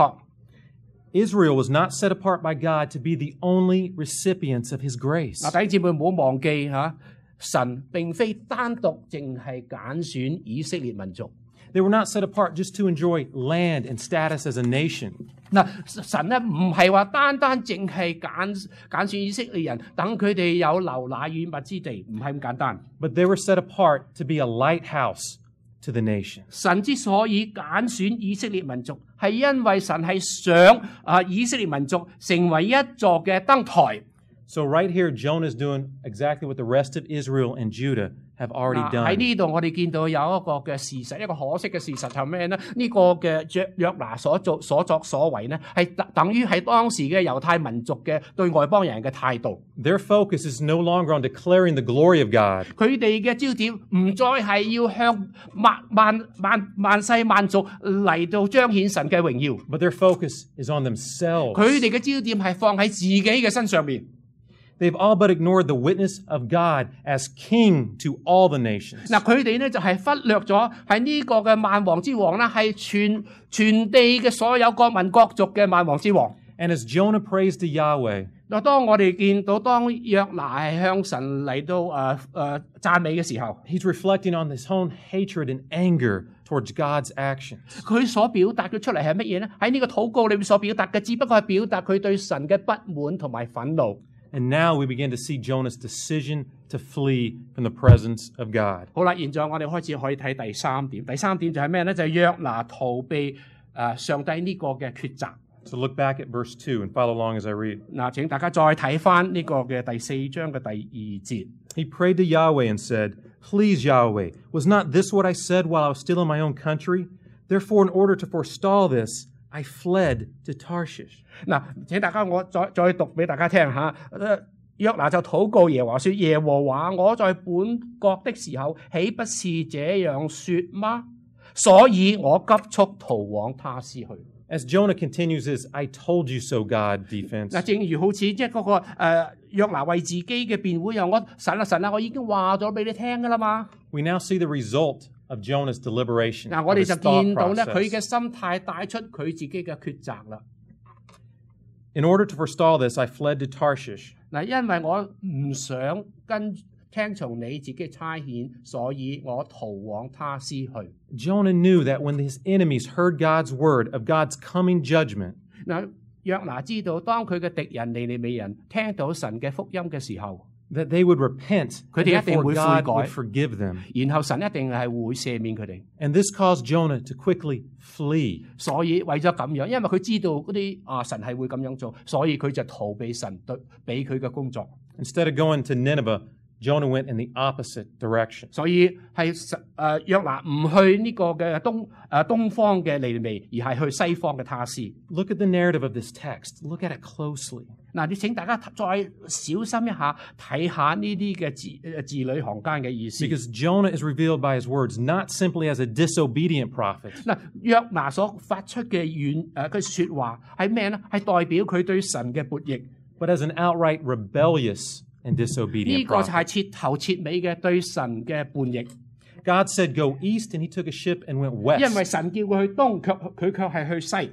B: Israel was not set apart by God to be the only recipients of his grace.
C: 嗱，弟兄姊妹唔好忘記嚇，神並非單獨淨係揀選以色列民族。
B: They were not set apart just to enjoy land and status as a nation.
C: 嗱，神咧唔係話單淨係揀選以色列人，等佢哋有流奶與蜜之地，唔係咁簡單。
B: But they were set apart to be a lighthouse to the nation.
C: 神之所以揀選以色列民族，係因為神係想以色列民族成為一座嘅燈台。
B: So right here, Jonah is doing exactly what the rest of Israel and Judah have already
C: 喺
B: done.
C: 呢度我哋見到有一個嘅事實，一個可惜嘅事實係咩咧？呢個嘅約拿所作所為咧，係等於係當時嘅猶太民族嘅對外邦人嘅態度。
B: Their focus is no longer on declaring the glory of God,
C: 佢哋嘅焦點唔再係要向萬世萬族嚟到彰顯神嘅榮耀，
B: but their focus is on themselves.
C: 佢哋嘅焦點係放喺自己嘅身上面。
B: They've all but ignored the witness of God as king to all the nations.
C: 嗱，佢哋咧就係忽略咗喺呢個嘅萬王之王啦，係全地嘅所有國民各族嘅萬王之王。
B: And as Jonah prays to Yahweh,
C: 嗱，當我哋見到當約拿係向神嚟到讚美嘅時候，
B: he's reflecting on his own hatred and anger towards God's actions.
C: 佢所表達嘅出嚟係乜嘢咧？喺呢個禱告裏面所表達嘅，只不過係表達佢對神嘅不滿同埋憤怒。
B: And now we begin to see Jonah's decision to flee from the presence of God.
C: 好啦，現在我哋開始可以睇第三點。第三點就係咩咧？就係約拿逃避上帝呢個嘅抉擇。
B: So look back at verse 2 and follow along as I read.
C: 嗱，請大家再睇翻呢個嘅第4章嘅第2節。
B: He prayed to Yahweh and said, Please, Yahweh, was not this what I said while I was still in my own country? Therefore, in order to forestall this, I fled to Tarshish.
C: 嗱，請大家我再讀俾大家聽嚇。 約拿就禱告耶和華說：耶和華，我在本國的時候，豈不是這樣說嗎？所以我急速逃往他施去。
B: As Jonah continues his "I told you so, God" defense,
C: 嗱，正如好似即係嗰個約拿為自己嘅辯護一樣，神啊，我已經話咗俾你聽噶啦嘛。
B: we now see the result of Jonah's deliberation.
C: 嗱，我
B: of
C: 哋
B: his
C: 就
B: thought
C: 見到咧，
B: process.
C: 佢嘅心態帶出佢自己嘅抉擇啦。
B: In order to forestall this, I fled to Tarshish.
C: 嗱，因為我唔想聽從你自己嘅差遣，所以我逃往他施去。
B: Jonah knew that when his enemies heard God's word of God's coming judgment,
C: 嗱，約拿知道，當佢嘅敵人尼尼微人聽到神嘅福音嘅時候，
B: that they would repent,
C: 佢
B: and
C: 哋一定
B: therefore
C: 會悔
B: God
C: 改。
B: would forgive them.
C: 然後神一定係會赦免佢哋。
B: And this caused Jonah to quickly flee.
C: 所以為咗咁樣，因為佢知道嗰啲神係會咁樣做，所以佢就逃避神對俾佢嘅工作。
B: Instead of going to Nineveh, Jonah went in the opposite direction.
C: 所以係約拿唔去呢個嘅東方嘅尼尼微，而係去西方嘅他施。
B: Look at the narrative of this text. Look at it closely.
C: 嗱，你請大家再小心一下，睇下呢啲嘅字裏行間嘅意思。
B: Because Jonah is revealed by his words not simply as a disobedient prophet,
C: 嗱，約拿所發出嘅嘅説話係咩咧？係代表佢對神嘅悖逆。
B: but as an outright rebellious and
C: 呢
B: disobedient
C: 個就係
B: prophet.
C: 徹頭徹尾嘅對神嘅叛逆。
B: God said, "Go east," and he took a ship and went
C: 因為
B: west.
C: 神叫佢去東，佢卻係去西。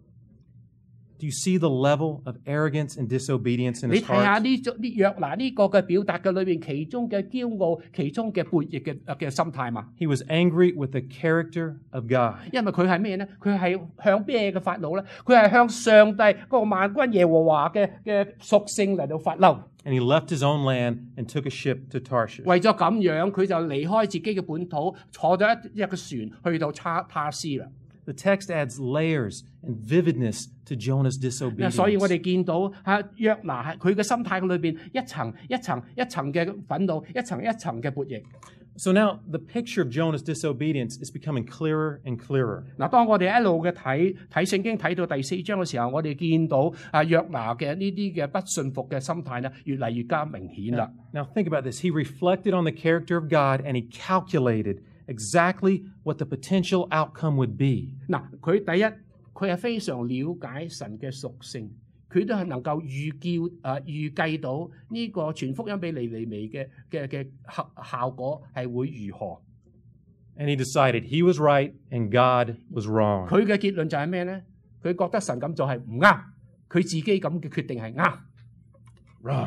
B: Do you see the level of arrogance and disobedience in
C: 你
B: his
C: 睇下
B: heart?
C: 呢約拿呢個嘅表達嘅裏邊，其中嘅驕傲，其中嘅叛逆嘅心態嘛。
B: He was angry with the character of God.
C: 因為佢係咩咧？佢係向咩嘅發怒咧？佢係向上帝嗰個萬軍耶和華嘅屬性嚟到發嬲。
B: And he left his own land and took a ship to Tarshish.
C: 為咗咁樣，佢就離開自己嘅本土，坐咗一個船去到他施啦。
B: The text adds layers and vividness to Jonah's
C: 所以我
B: disobedience.
C: 哋見到約拿係佢嘅心態裏邊一層一層一層嘅憤怒，一層一層嘅叛逆。
B: So now the picture of Jonah's disobedience is becoming clearer and clearer.
C: 嗱，當我哋一路嘅睇聖經睇到第4章嘅時候，我哋見到約拿嘅呢啲嘅不信服嘅心態咧，越嚟越加明顯啦。
B: Now think about this. He reflected on the character of God and he calculated exactly what the potential outcome would be.
C: 嗱，佢第一，佢係非常了解神嘅屬性，佢都係能夠預計到呢個傳福音俾尼尼微嘅效果係會如何。
B: And he decided he was right and God was wrong.
C: 佢嘅結論就係咩咧？佢覺得神咁做係唔啱，佢自己咁嘅決定係啱。
B: Wrong.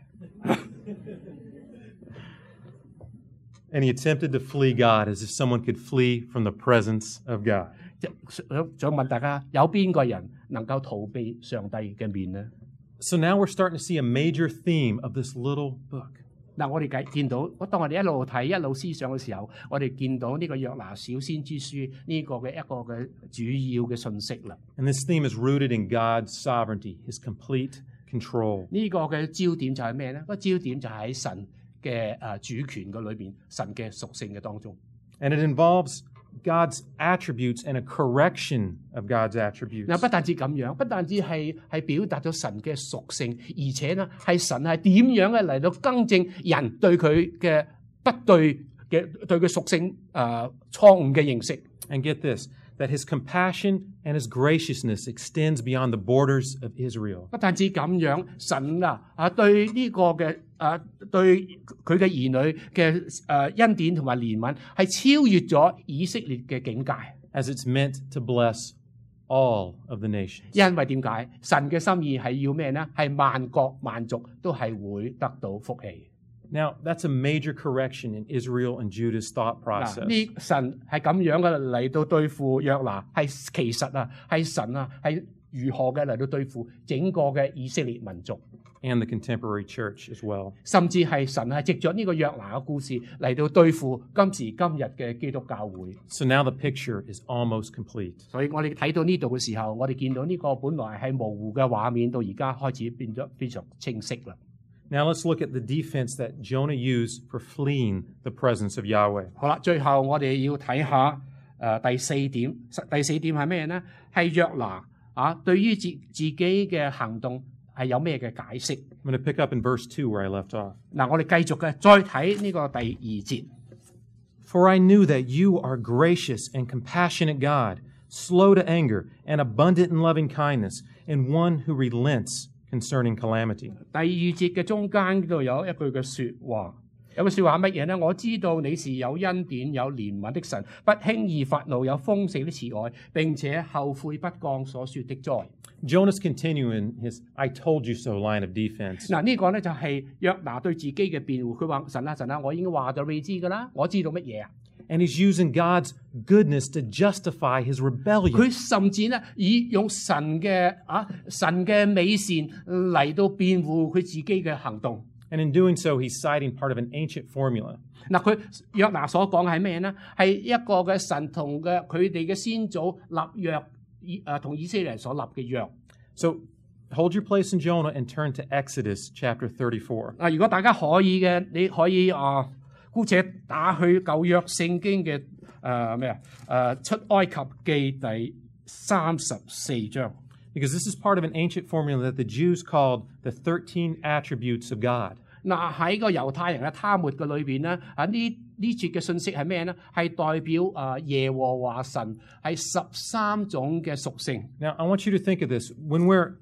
B: And he attempted to flee God as if someone could flee from the presence of God.
C: 想問大家，有邊個人能夠逃避上帝嘅面呢？
B: So now we're starting to see a major theme of this little book.
C: 嗱，我哋見到，當我哋一路睇一路思想嘅時候，我哋見到呢個約拿小先知書呢個嘅一個嘅主要嘅信息啦。
B: And this theme is rooted in God's sovereignty, his complete control.
C: 呢個嘅焦點就係咩咧？個焦點就喺神嘅主權嘅裏邊，神嘅屬性嘅當中。
B: And it involves God's attributes and a correction of God's attributes.
C: 嗱，不但止咁樣，不但止係表達咗神嘅屬性，而且呢係神係點樣嘅嚟到更正人對佢嘅不對嘅對佢屬性錯誤嘅認識。
B: And get this, that his compassion and his graciousness extends beyond the borders of Israel.
C: 不但止咁樣，神對呢個嘅對佢嘅兒女嘅恩典同埋憐憫係超越咗以色列嘅境界。
B: As it's meant to bless all of the nations.
C: 因為點解？神嘅心意係要咩呢？係萬國萬族都係會得到福氣。
B: Now, that's a major correction in Israel and Judah's thought
C: 嗱，
B: process.
C: 呢神係咁樣嘅嚟到對付約拿，係其實係神係如何嘅嚟到對付整個嘅以色列民族，
B: And the contemporary church as well.
C: 甚至係神係藉着呢個約拿嘅故事嚟到對付今時今日嘅基督教會。
B: So now the picture is almost complete.
C: 所以我哋睇到呢度嘅時候，我哋見到呢個本來係模糊嘅畫面，到而家開始變咗非常清晰啦。
B: Now let's look at the defense that Jonah used for fleeing the presence of Yahweh.
C: 好啦，最後我哋要睇下第四點。第四點係咩呢？係約拿對於自己嘅行動係有咩嘅解釋？
B: I'm going to pick up in verse 2 where I left off.
C: 嗱，我哋繼續嘅再睇呢個第2節。
B: For I knew that you are gracious and compassionate God, slow to anger and abundant in loving kindness, and one who relents concerning calamity.
C: 第2節嘅中間嗰度有一句嘅説話，有句説話乜嘢呢？我知道你是有恩典、有憐憫的神，不輕易發怒，有豐盛的慈愛，並且後悔不降所說的災。
B: Jonah's continuing his I told you so line of defense.
C: 嗱，呢個呢就係約拿對自己嘅辯護。佢話：神啊，我已經話咗俾你知㗎啦，我知道乜嘢啊？
B: And he's using God's goodness to justify his rebellion.
C: 佢甚至呢以用神嘅美善嚟到辯護佢自己嘅行動。
B: And in doing so, he's citing part of an ancient formula.
C: 嗱，佢約拿所講係咩呢？係一個嘅神同佢哋嘅先祖立約，同以色列人所立嘅約。
B: So hold your place in Jonah and turn to Exodus chapter 34.
C: 嗱，如果大家可以嘅，你可以姑且打去舊約聖經嘅出埃及記第34章。
B: Because this is part of an ancient formula that the Jews called the 13 attributes of God.
C: 嗱，喺個猶太人嘅他末嘅裏邊咧，呢節嘅信息係咩咧？係代表耶和華神係13種嘅屬性。
B: Now, I want you to think of this. When we're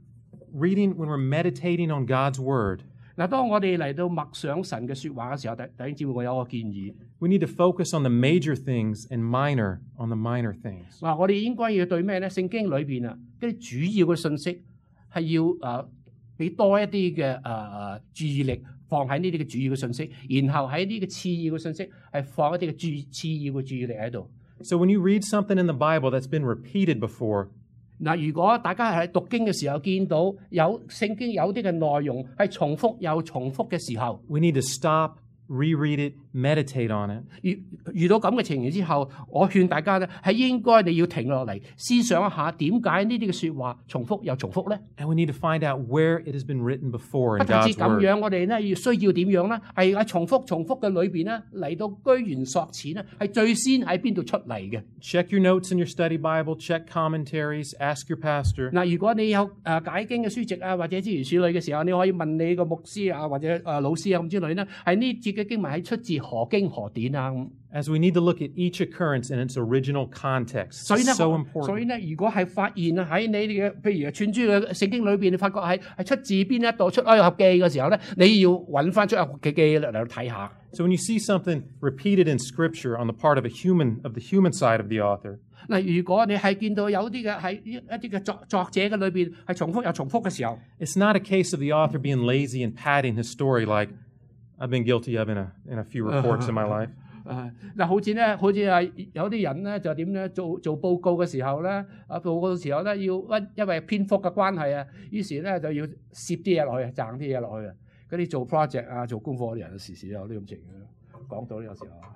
B: meditating on God's word,
C: 嗱，當我哋嚟到默想神嘅説話嘅時候，弟兄姊妹，我有個建議。
B: we need to focus on the major things and minor on the minor things.
C: 嗱，我哋應該要對咩咧？聖經裏邊嗰啲主要嘅信息係要俾多一啲嘅注意力放喺呢啲嘅主要嘅信息，然後喺呢個次要嘅信息係放一啲嘅次要嘅注意力喺度。
B: So when you read something in the Bible that's been repeated before,
C: 嗱，如果大家喺讀經嘅時候見到有聖經有啲嘅內容係重複又重複嘅時候，
B: we need to stop, reread it, meditate on it.
C: 遇到咁嘅情形之後，我勸大家咧係應該你要停落嚟思想一下點解呢啲嘅説話重複又重複咧？
B: And we need to find out where it has been written before
C: 不
B: in
C: 單止
B: God's
C: 咁
B: word.
C: 樣，我哋咧要需要點樣咧？係喺重複嘅裏邊咧嚟到居原索淺咧，係最先喺邊度出嚟嘅？
B: Check your notes in your study Bible, check commentaries, ask your pastor.
C: 嗱，如果你有解經嘅書籍啊，或者諸如此類嘅時候，你可以問你個牧師啊，或者老師啊咁之類咧，係呢節嘅經文係出自何經何典啊咁。
B: As we need to look at each occurrence in its original context.
C: 所以咧，
B: So
C: 所以
B: important.
C: 咧，如果係發現喺你哋嘅譬如串珠嘅聖經裏邊，你發覺係出自邊一度出埃及記嘅時候咧，你要揾翻出埃及記嚟到睇下。
B: So when you see something repeated in Scripture on the part of the human side of the author,
C: 嗱，如果你係見到有啲嘅喺一啲嘅作者嘅裏邊係重複又重複嘅時候，
B: it's not a case of the author being lazy and padding his story like I've been guilty of in a few reports in my life.
C: 嗱，好似係有啲人咧就點咧做報告嘅時候咧，報告嘅時候咧要因為篇幅嘅關係啊，於是咧就要攝啲嘢落去，掙啲嘢落去啊。嗰啲做 project 啊、做功課嘅人時有啲咁情嘅，講到呢個時候。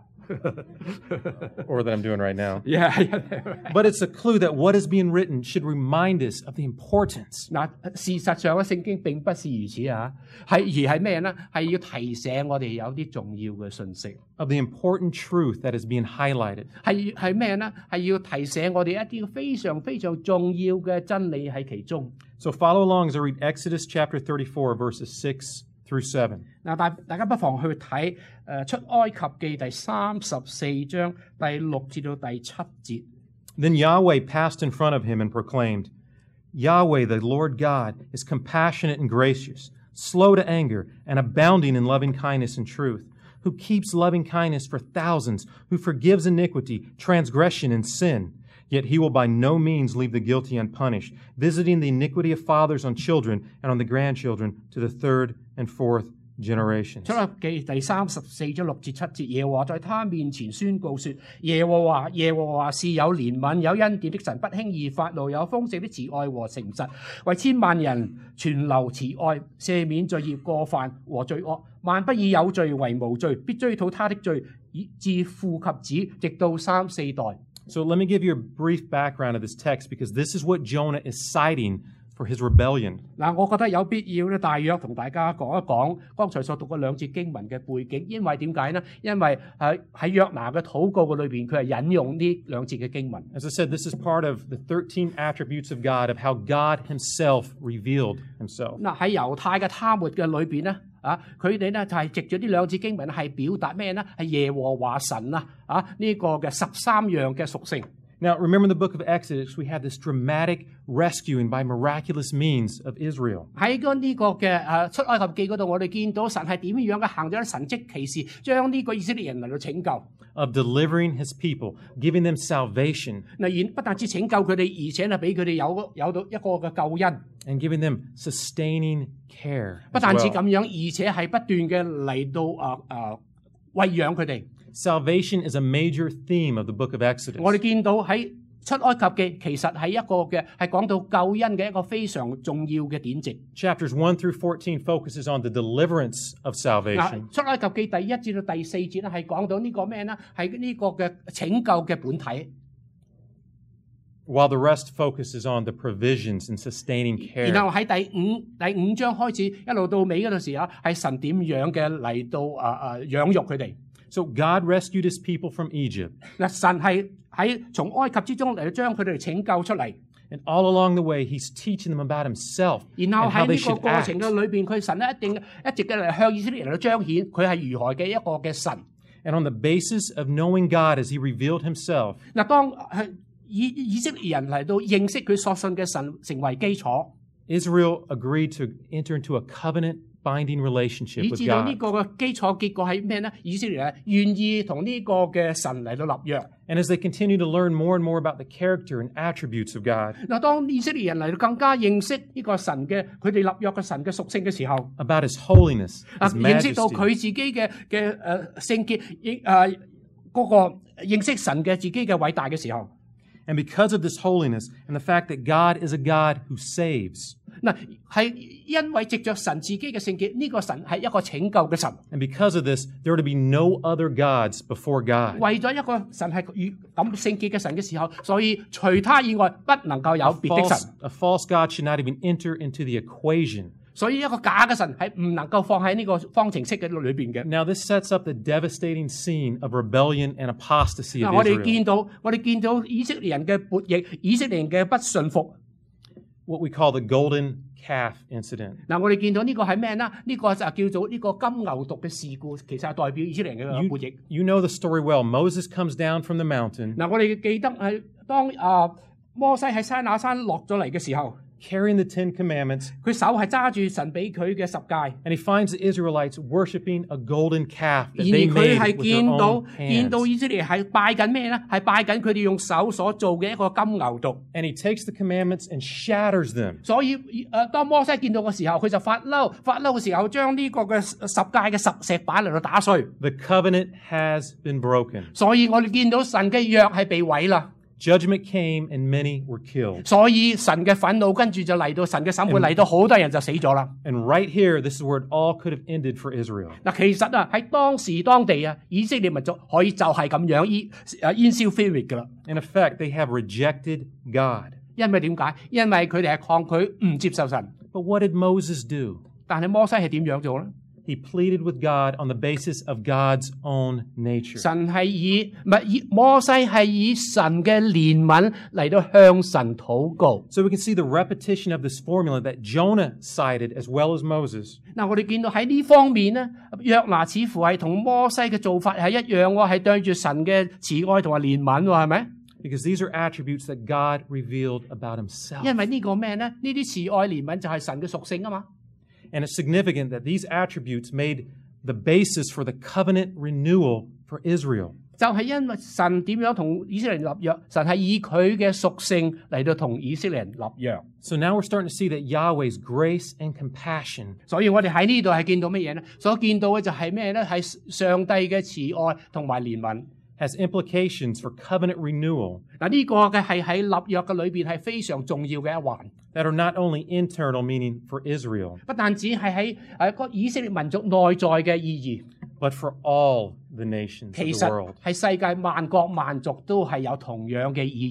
B: Or that I'm doing right now.
C: Yeah.
B: But it's a clue that what is being written should remind us of the importance.
C: 嗱，事實上嘅聖經並不是如此啊，而係咩咧？係要提醒我哋有啲重要嘅信息。
B: Of the important truth that is being highlighted.
C: 係咩咧？係要提醒我哋一啲非常非常重要嘅真理喺其中。
B: So follow along as I read Exodus chapter 34, verses 6 through 7.
C: 嗱，大家不妨去睇出埃及記第34章第6至到第7節。
B: Then Yahweh passed in front of him and proclaimed, Yahweh, the Lord God, is compassionate and gracious, slow to anger, and abounding in loving kindness and truth, who keeps loving kindness for thousands, who forgives iniquity, transgression, and sin. Yet he will by no means leave the guilty unpunished, visiting the iniquity of fathers on children and on the grandchildren to the third and fourth generations.
C: 出埃及記第34章6至7節，耶和華在他面前宣告說：耶和華是有憐憫、有恩典的神，不輕易發怒，有豐盛的慈愛和誠實，為千萬人存留慈愛，赦免罪孽過犯和罪惡。萬不以有罪為無罪，必追討他的罪，以致父及子，直到3、4代。
B: So let me give you a brief background of this text because this is what Jonah is citing for his rebellion.
C: 嗱，我覺得有必要咧，大約同大家講一講剛才所讀嘅兩節經文嘅背景，因為點解呢？因為喺約拿嘅禱告嘅裏邊，佢係引用呢兩節嘅經文。
B: As I said, this is part of the 13 attributes of God, of how God himself revealed himself.
C: 嗱，喺猶太嘅他末嘅裏邊咧，佢哋咧就係藉住呢兩節經文係表達咩呢？係耶和華神呢個嘅13樣嘅屬性。
B: Now, remember in the book of Exodus, we had this dramatic rescuing by miraculous means of Israel.
C: 喺呢個嘅出埃及記嗰度，我哋見到神係點樣嘅行咗神蹟奇事，將呢個以色列人嚟到拯救。
B: Of delivering his people, giving them salvation,
C: 嗱，不但止拯救佢哋，而且係俾佢哋有到一個嘅救恩。
B: and giving them sustaining care.
C: 不
B: as
C: 但止
B: well.
C: 咁樣，而且係不斷嘅嚟到餵養佢哋。
B: Salvation is a major theme of the book of Exodus.
C: 我哋見到喺出埃及記其實係一個嘅係講到救恩嘅一個非常重要嘅典籍。
B: Chapters 1 through 14 focuses on the deliverance of salvation,
C: 出埃及記第1至到第4節咧係講到呢個咩呢？係呢個嘅拯救嘅本體。
B: while the rest focuses on the provisions and sustaining care.
C: 然後喺第五章開始一路到尾嗰陣時候，係神點樣嘅嚟到養育佢哋。
B: So God rescued his people from Egypt.
C: 嗱，神係喺從埃及之中嚟將佢哋拯救出嚟。
B: And all along the way, he's teaching them about himself
C: 然
B: and
C: 後
B: how
C: 喺
B: they
C: 呢個
B: should
C: 過
B: act.
C: 程嘅裏邊，佢神咧一直嘅嚟向以色列人嚟彰顯佢係如何嘅一個嘅神。
B: And on the basis of knowing God as he revealed himself,
C: 嗱，當以色列人嚟到認識佢所信嘅神成為基礎，
B: Israel agreed to enter into a covenant-binding relationship
C: 以
B: with
C: 至到呢
B: God.
C: 個嘅基礎結果係咩呢？以色列人願意同呢個嘅神嚟到立約。
B: And as they continue to learn more and more about the character and attributes of God,
C: 嗱，當以色列人嚟到更加認識呢個神嘅佢哋立約嘅神嘅屬性嘅時候，
B: about his holiness,
C: 認識到
B: his
C: 佢
B: majesty,
C: 自己嘅聖潔，嗰個認識神嘅自己嘅偉大嘅時候，
B: and because of this holiness and the fact that God is a God who saves,
C: 嗱係因為藉着神自己嘅聖潔，呢個神係一個拯救嘅神。
B: and because of this, there are to be no other gods before God.
C: 為咗一個神係咁聖潔嘅神嘅時候，所以除他以外不能夠有別的神。
B: A false God should not even enter into the equation.
C: 所以一個假嘅神係唔能夠放喺呢個方程式嘅裏邊嘅。
B: Now, this sets up the devastating scene of rebellion and apostasy
C: 嗱，
B: of
C: 我哋
B: Israel,
C: 見到以色列人嘅叛逆，以色列人嘅不順服。
B: what we call the golden calf incident.
C: 嗱，我哋見到呢個係咩呢？呢個就叫做呢個金牛犢嘅事故，其實係代表以色列人嘅
B: You,
C: 叛逆。
B: you know the story well. Moses comes down from the mountain,
C: 嗱，我哋記得係當摩西喺西乃山落咗嚟嘅時候，
B: carrying the Ten Commandments,
C: 佢手係揸住神俾佢嘅十誡。
B: and he finds the Israelites worshiping a golden calf that
C: 然
B: they
C: 而佢
B: made
C: 係
B: with their
C: 見到
B: own
C: 以色列係拜緊咩呢？係拜緊佢哋用手所做嘅一個金牛犢。
B: And he takes the commandments and shatters them.
C: 所以當摩西見到嘅時候，佢就發嬲嘅時候，將呢個嘅十誡嘅石板嚟到打碎。
B: The covenant has been broken.
C: 所以我哋見到神嘅約係被毀啦。
B: Judgment came and many were killed.
C: 所以神嘅憤怒跟住就嚟到，神嘅審判嚟到，好多人就死咗啦。
B: And right here, this is where it all could have ended for Israel.
C: 嗱，其實喺當時當地以色列民族可以就係咁樣煙消飛滅噶啦。
B: In effect, they have rejected God.
C: 因為點解？因為佢哋係抗拒唔接受神。
B: But what did Moses do?
C: 但係摩西係點樣做咧？
B: He pleaded with God on the basis of God's own nature.
C: 神係摩西係以神嘅憐憫嚟到向神禱告。
B: So we can see the repetition of this formula that Jonah cited as well as Moses.
C: 嗱，我哋見到喺呢方面咧，約拿似乎係同摩西嘅做法係一樣喎，係對住神嘅慈愛同埋憐憫喎，係咪？
B: Because these are attributes that God revealed about himself.
C: 因為呢個咩咧？呢啲慈愛憐憫就係神嘅屬性啊嘛。
B: And it's significant that these attributes made the basis for the covenant renewal for Israel.
C: 就係因為神點樣同以色列人立約，神係以佢嘅屬性嚟到同以色列人立約。
B: So now we're starting to see that Yahweh's grace and compassion
C: 所以我哋喺呢度係見到乜嘢咧？所見到嘅就係咩咧？係上帝嘅慈愛同埋憐憫。
B: has implications for covenant renewal
C: 嗱，呢個嘅係喺立約嘅裏邊係非常重要嘅一環。
B: that are not only internal, meaning for Israel,
C: 不但止係喺個以色列民族內在嘅意義，
B: but for all the nations
C: 其
B: of the
C: 實
B: world.
C: 係世界萬國萬族都係有同樣嘅意義。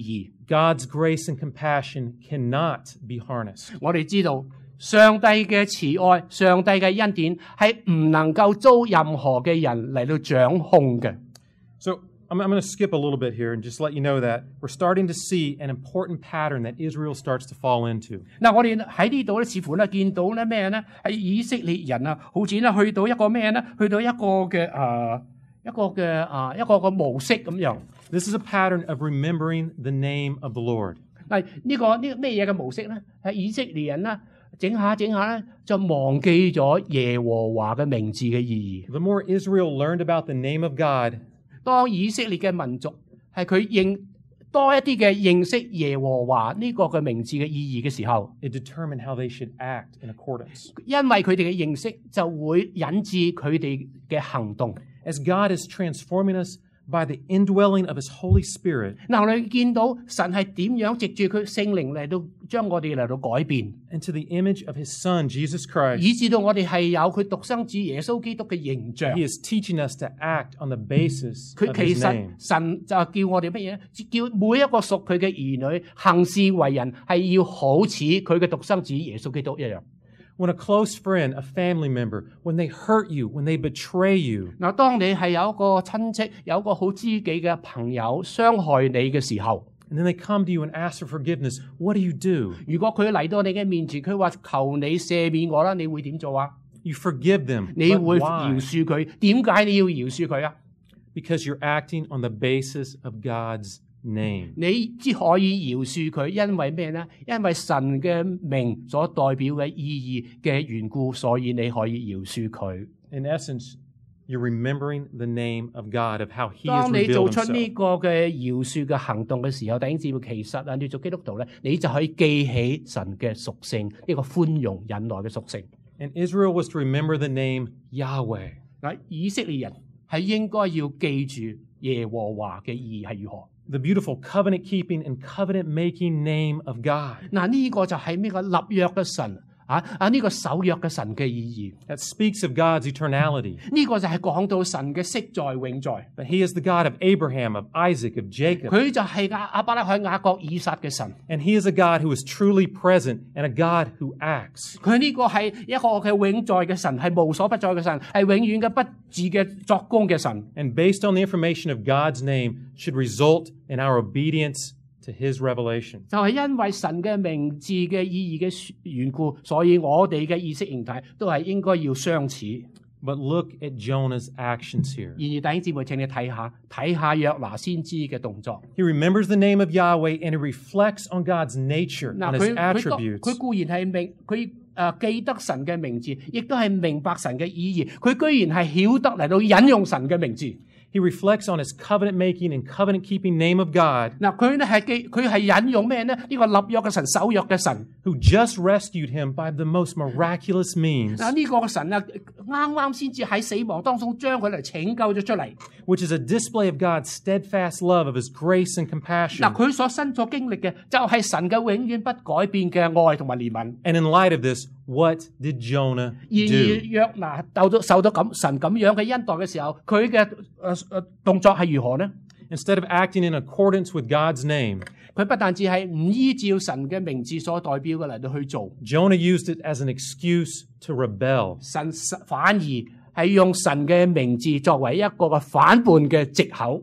B: God's grace and compassion cannot be harnessed.
C: 我哋知道上帝嘅慈愛、上帝嘅恩典係唔能夠遭任何嘅人嚟到掌控嘅。
B: So I'm going to skip a little bit here and just let you know that we're starting to see an important pattern that Israel starts to fall into.
C: 嗱，我哋喺呢度咧，似乎咧見到咧咩咧？係以色列人啊，好似咧去到一個咩咧？去到一個嘅一個模式咁樣。
B: This is a pattern of remembering the name of the Lord.
C: 嗱，呢個咩嘢嘅模式咧？係以色列人啦，整下咧就忘記咗耶和華嘅名字嘅意義。
B: The more Israel learned about the name of God,
C: 當以色列嘅民族係佢多一啲嘅認識耶和華呢個嘅名字嘅意義嘅時候，
B: it determined how they should act in accordance.
C: 因為佢哋嘅認識就會引致佢哋嘅行動。
B: As God is transforming us by the indwelling of His Holy Spirit
C: 嗱，我哋見到神係點樣藉住佢聖靈嚟到將我哋嚟到改變，
B: into the image of His Son, Jesus Christ,
C: 以致到我哋係有佢獨生子耶穌基督嘅形象。
B: He is teaching us to act on the basis
C: 佢
B: of
C: 其
B: His
C: 實
B: name.
C: 神就叫我哋乜嘢咧？叫每一個屬佢嘅兒女行事為人係要好似佢嘅獨生子耶穌基督一樣。
B: When a close friend, a family member, when they hurt you, when they betray you,
C: 嗱，當你係有一個親戚、有一個好知己嘅朋友傷害你嘅時候，
B: and then they come to you and ask for forgiveness, what do?
C: 如果佢嚟到你嘅面前，佢話求你赦免我啦，你會點做啊？
B: You forgive them.
C: 你
B: But
C: 會
B: why?
C: 饒恕佢？點解你要饒恕佢啊？
B: Because you're acting on the basis of God's name.
C: 你只可以饒恕佢，因為咩呢？因為神嘅名所代表嘅意義嘅緣故，所以你可以饒恕佢。
B: In essence, you're remembering the name of God, of how He has
C: 當你做
B: revealed
C: 出呢
B: Himself.
C: 個嘅饒恕嘅行動嘅時候，弟兄姊妹，其實啊，你做基督徒咧，你就可以記起神嘅屬性，呢個寬容忍耐嘅屬性。
B: And Israel was to remember the name Yahweh.
C: 嗱，以色列人係應該要記住耶和華嘅意義係如何。
B: The beautiful covenant-keeping and covenant-making name of God
C: 嗱，呢個就係呢個立約嘅神呢個守約嘅神嘅意義。
B: that speaks of God's eternality.
C: 呢個就係講到神嘅昔在永在。
B: That He is the God of Abraham, of Isaac, of Jacob.
C: 佢就係亞伯拉罕、雅各、以撒嘅神。
B: And He is a God who is truly present and a God who acts.
C: 佢呢個係一個嘅永在嘅神，係無所不在嘅神，係永遠嘅不治嘅作工嘅神。
B: And based on the information of God's name should result in our obedience to His revelation.
C: 就係因為神嘅名字嘅意義嘅緣故，所以我哋嘅意識形態都係應該要相似。
B: But look at Jonah's actions here.
C: 然而弟兄姊妹，請你睇下約拿先知嘅動作。
B: He remembers the name of Yahweh and he reflects on God's nature,
C: 嗱，
B: on His
C: 佢
B: attributes.
C: 固然係記得神嘅名字，亦都係明白神嘅意義。佢居然係曉得嚟到引用神嘅名字。
B: He reflects on His covenant-making and covenant-keeping name of God,
C: 嗱，佢係引用咩呢？呢個立約嘅神、守約嘅神。
B: who just rescued him by the most miraculous means,
C: 嗱，呢個嘅神啊，啱啱先至喺死亡當中將佢嚟拯救咗出嚟。
B: which is a display of God's steadfast love, of His grace and compassion.
C: 嗱，佢所身所經歷嘅就係神嘅永遠不改變嘅愛同埋憐憫。
B: And in light of this, what did Jonah
C: 然而
B: do?
C: 約拿受到神咁樣嘅恩待嘅時候，佢嘅動作係如何呢？
B: Instead of acting in accordance with God's name,
C: 佢不但止係唔依照神嘅名字所代表嘅嚟到去做，
B: Jonah used it as an excuse to rebel.
C: 神反而係用神嘅名字作為一個嘅反叛嘅藉口。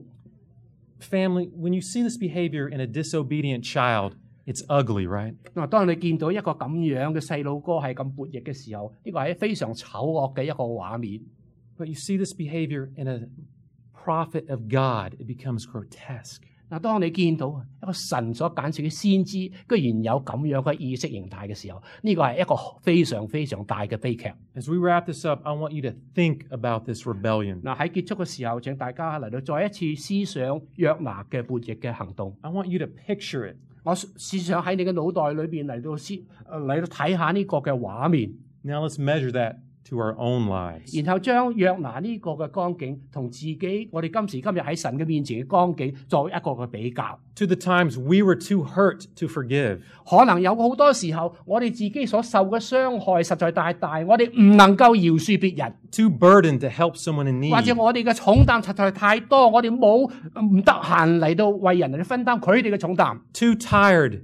B: Family, when you see this behavior in a disobedient child, it's ugly, right?
C: 嗱，當你見到一個咁樣嘅細路哥係咁叛逆嘅時候，呢個係非常醜惡嘅一個畫面。
B: But you see this behavior in a prophet of God, it becomes grotesque.
C: 嗱，當你見到一個神所揀選嘅先知，居然有咁樣嘅意識形態嘅時候，呢個係一個非常非常大嘅悲劇。
B: As we wrap this up, I want you to think about this rebellion.
C: 嗱，喺結束嘅時候，請大家嚟到再一次思想約拿嘅叛逆嘅行動。
B: I want you to picture it.
C: 我試想喺你嘅腦袋裏邊嚟到睇下呢個嘅畫面。
B: Now let's measure that to our own lives.
C: 然後將約拿呢個嘅光景同自己我哋今時今日喺神嘅面前嘅光景作一個嘅比較。
B: To the times we were too hurt to forgive.
C: 可能有好多時候，我哋自己所受嘅傷害實在太大，我哋唔能夠饒恕別人，
B: Too burdened to help someone in
C: 或者
B: need.
C: 我哋嘅重擔實在太多，我哋唔得閒嚟到為人嚟分擔佢哋嘅重擔，
B: Too tired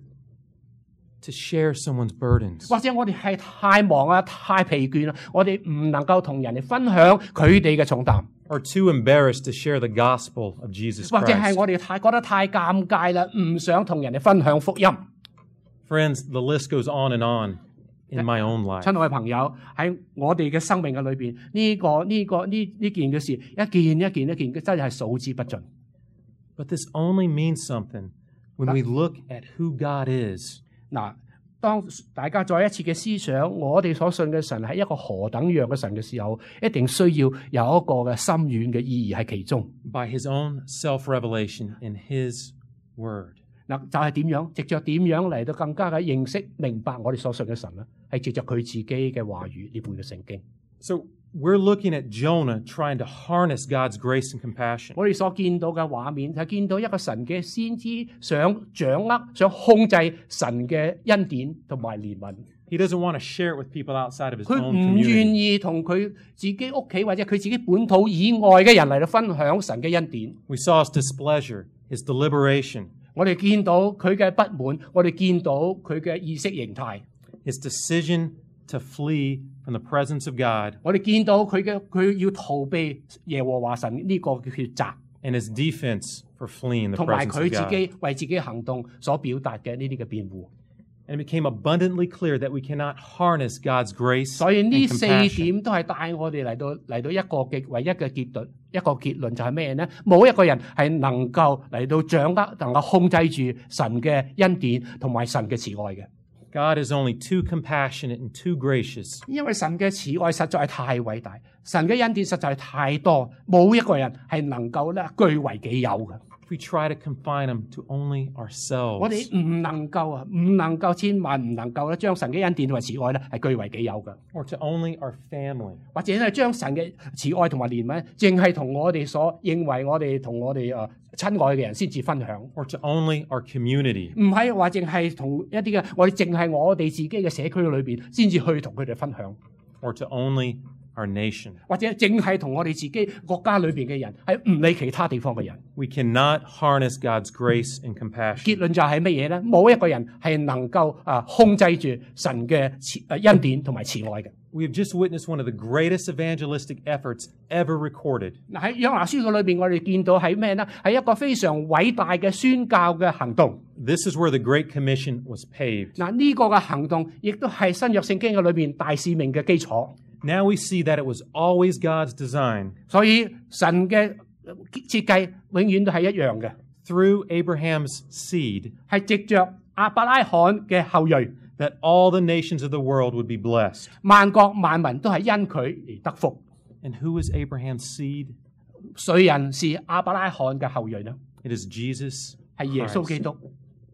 B: to share someone's burdens.
C: 或者我哋係太忙啊、太疲倦啦，我哋唔能夠同人哋分享佢哋嘅重擔，
B: Or too embarrassed to share the gospel of Jesus
C: 或者係
B: Christ.
C: 我哋覺得太尷尬啦，唔想同人哋分享福音。
B: Friends, the list goes on and on in my own life.
C: 親愛嘅朋友，喺我哋嘅生命嘅裏邊，呢件嘅事，一件真係數之不盡。
B: But this only means something when we look at who God is.
C: 嗱，當大家再一次嘅思想，我哋所信嘅神係一個何等樣嘅神嘅時候，一定需要有一個嘅深遠嘅意義喺其中。
B: By his own self-revelation in his word.
C: 嗱，就係點樣，藉着點樣嚟到更加嘅認識明白我哋所信嘅神咧，係藉着佢自己嘅話語呢本嘅聖經。
B: So we're looking at Jonah trying to harness God's grace and compassion.
C: 我哋所見到嘅畫面係見到一個神嘅先知想掌握、想控制神嘅恩典同埋憐憫。
B: He doesn't want to share it with people outside of his
C: 佢
B: own
C: 唔願
B: community.
C: 意同佢自己屋企或者佢自己本土以外嘅人嚟到分享神嘅恩典。
B: We saw his displeasure, his deliberation,
C: 我哋見到佢嘅不滿，我哋見到佢嘅意識形態，
B: his decision to flee from the presence of God,
C: 我哋見到佢要逃避耶和華神呢個嘅抉擇，
B: and his defense for fleeing the
C: 同埋
B: presence
C: 佢
B: of
C: 自
B: God.
C: 己為自己行動所表達嘅呢啲嘅辯護。
B: And it became abundantly clear that we cannot harness God's grace
C: 所以
B: and
C: 呢四
B: compassion.
C: 點都係帶我哋嚟到一個嘅唯一嘅結論，一個結論就係咩呢？冇一個人係能夠嚟到掌握、能夠控制住神嘅恩典同埋神嘅慈愛嘅，
B: God is only too compassionate and too gracious.
C: 因為神嘅慈愛實在係太偉大，神嘅恩典實在係太多，冇一個人係能夠咧據為己有嘅。
B: If we try to confine them to only
C: 我
B: ourselves,
C: 哋唔能夠千萬唔能夠咧將神嘅恩典同埋慈愛咧係據為己有嘅，
B: or to only our family,
C: 或者咧將神嘅慈愛同埋憐憫，淨係同我哋所認為我哋同我哋親愛嘅人先至分享，
B: or to only our community.
C: 唔係話淨係同一啲嘅我哋淨係我哋自己嘅社區裏邊先至去同佢哋分享，
B: or to only our nation.
C: 或者淨係同我哋自己國家裏邊嘅人，係唔理其他地方嘅人。
B: We cannot harness God's grace and
C: 結
B: compassion.
C: 論就係乜嘢咧？冇一個人係能夠控制住神嘅恩典同埋慈愛嘅。
B: We have just witnessed one of the greatest evangelistic efforts ever recorded.
C: 嗱喺約拿書嘅裏邊，我哋見到係咩咧？係一個非常偉大嘅宣教嘅行動。
B: This is where the Great Commission was paved.
C: 嗱呢個嘅行動，亦都係新約聖經嘅裏邊大使命嘅基礎。
B: Now we see that it was always God's design.
C: 所以神嘅設計永遠都係一樣嘅，
B: Through Abraham's seed,
C: 係藉着亞伯拉罕嘅後裔，
B: that all the nations of the world would be blessed.
C: 萬國萬民都係因佢而得福。
B: And who is Abraham's seed?
C: 誰人是亞伯拉罕嘅後裔呢？
B: It is Jesus
C: 係耶穌基
B: Christ.
C: 督。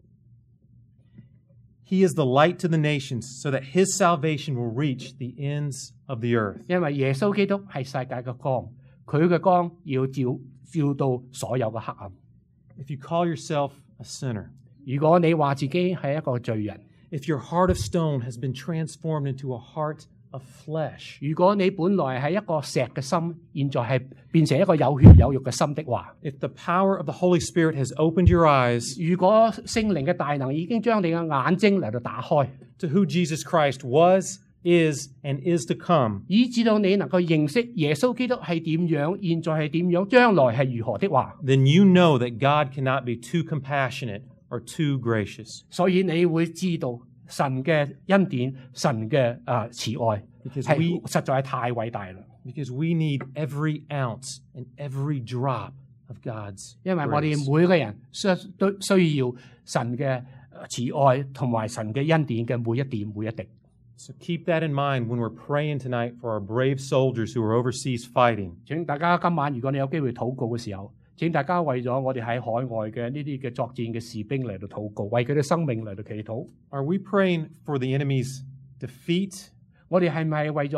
B: He is the light to the nations so that his salvation will reach the ends of the earth.
C: 因為耶穌基督係世界嘅光，佢嘅光要照到所有嘅黑暗。
B: If you call yourself a sinner,
C: 如果你話自己係一個罪人，
B: if your heart of stone has been transformed into a heart of flesh,
C: 如果你本來係一個石嘅心，現在係變成一個有血有肉嘅心的話，
B: if the power of the Holy Spirit has opened your eyes
C: 如果聖靈嘅大能已經將你嘅眼睛嚟到打開，
B: to who Jesus Christ was, is, and is to come,
C: 以至到你能夠認識耶穌基督係點樣，現在係點樣，將來係如何的話，
B: then you know that God cannot be too compassionate or too gracious.
C: 所以你會知道神嘅恩典、神嘅慈愛
B: Because
C: 係
B: we-
C: 實在係太偉大啦。
B: Because we need every ounce and every drop of God's
C: 因為我哋
B: grace.
C: 每個人都需要神嘅慈愛同埋神嘅恩典嘅每一點每一滴。
B: So keep that in mind when we're praying tonight for our brave soldiers who are overseas fighting.
C: 請大家今晚如果你有機會禱告嘅時候，請大家為咗我哋喺海外嘅呢啲嘅作戰嘅士兵嚟到禱告，為佢哋生命嚟到祈禱。
B: Are we praying for the enemy's defeat?
C: 我哋係咪為咗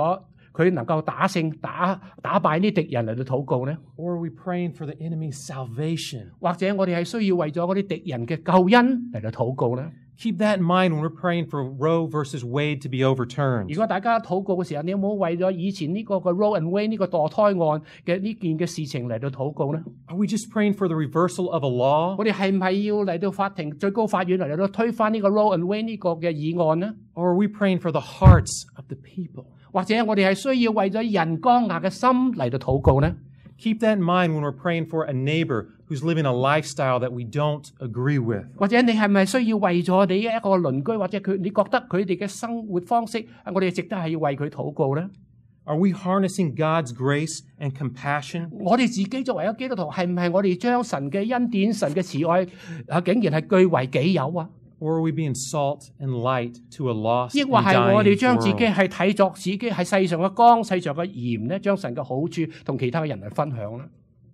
C: 佢能夠打敗呢敵人嚟到禱告呢？
B: Or are we praying for the enemy's salvation?
C: 或者我哋係需要為咗嗰啲敵人嘅救恩嚟到禱告呢？
B: Keep that in mind when we're praying for Roe versus Wade to be overturned.
C: 如果大家禱告嘅時候，你有冇為咗以前呢個嘅 Roe and Wade 呢個墮胎案嘅呢件嘅事情嚟到禱告呢？
B: Are we just praying for the reversal of a law?
C: 我哋係唔係要嚟到法庭最高法院嚟到推翻呢個 Roe and Wade 呢個嘅議案呢？
B: Or are we praying for the hearts of the people?
C: 或者我哋係需要為咗人剛硬嘅心嚟到禱告呢？
B: Keep that in mind when we're praying for a neighbor who's living a lifestyle that we don't agree with.
C: 或者你係咪需要為咗你一個鄰居或者你覺得佢哋嘅生活方式，我哋值得係要為佢禱告呢？
B: Are we harnessing God's grace and compassion?
C: 我哋自己作為一個基督徒，係唔係我哋將神嘅恩典、神嘅慈愛竟然係據為己有啊？
B: Or are we being salt and light to a lost
C: 抑
B: and
C: 或係我哋
B: dying
C: 將自己
B: world?
C: 係睇作自己係世上嘅光、世上嘅鹽咧，將神嘅好處同其他嘅人嚟分享咧？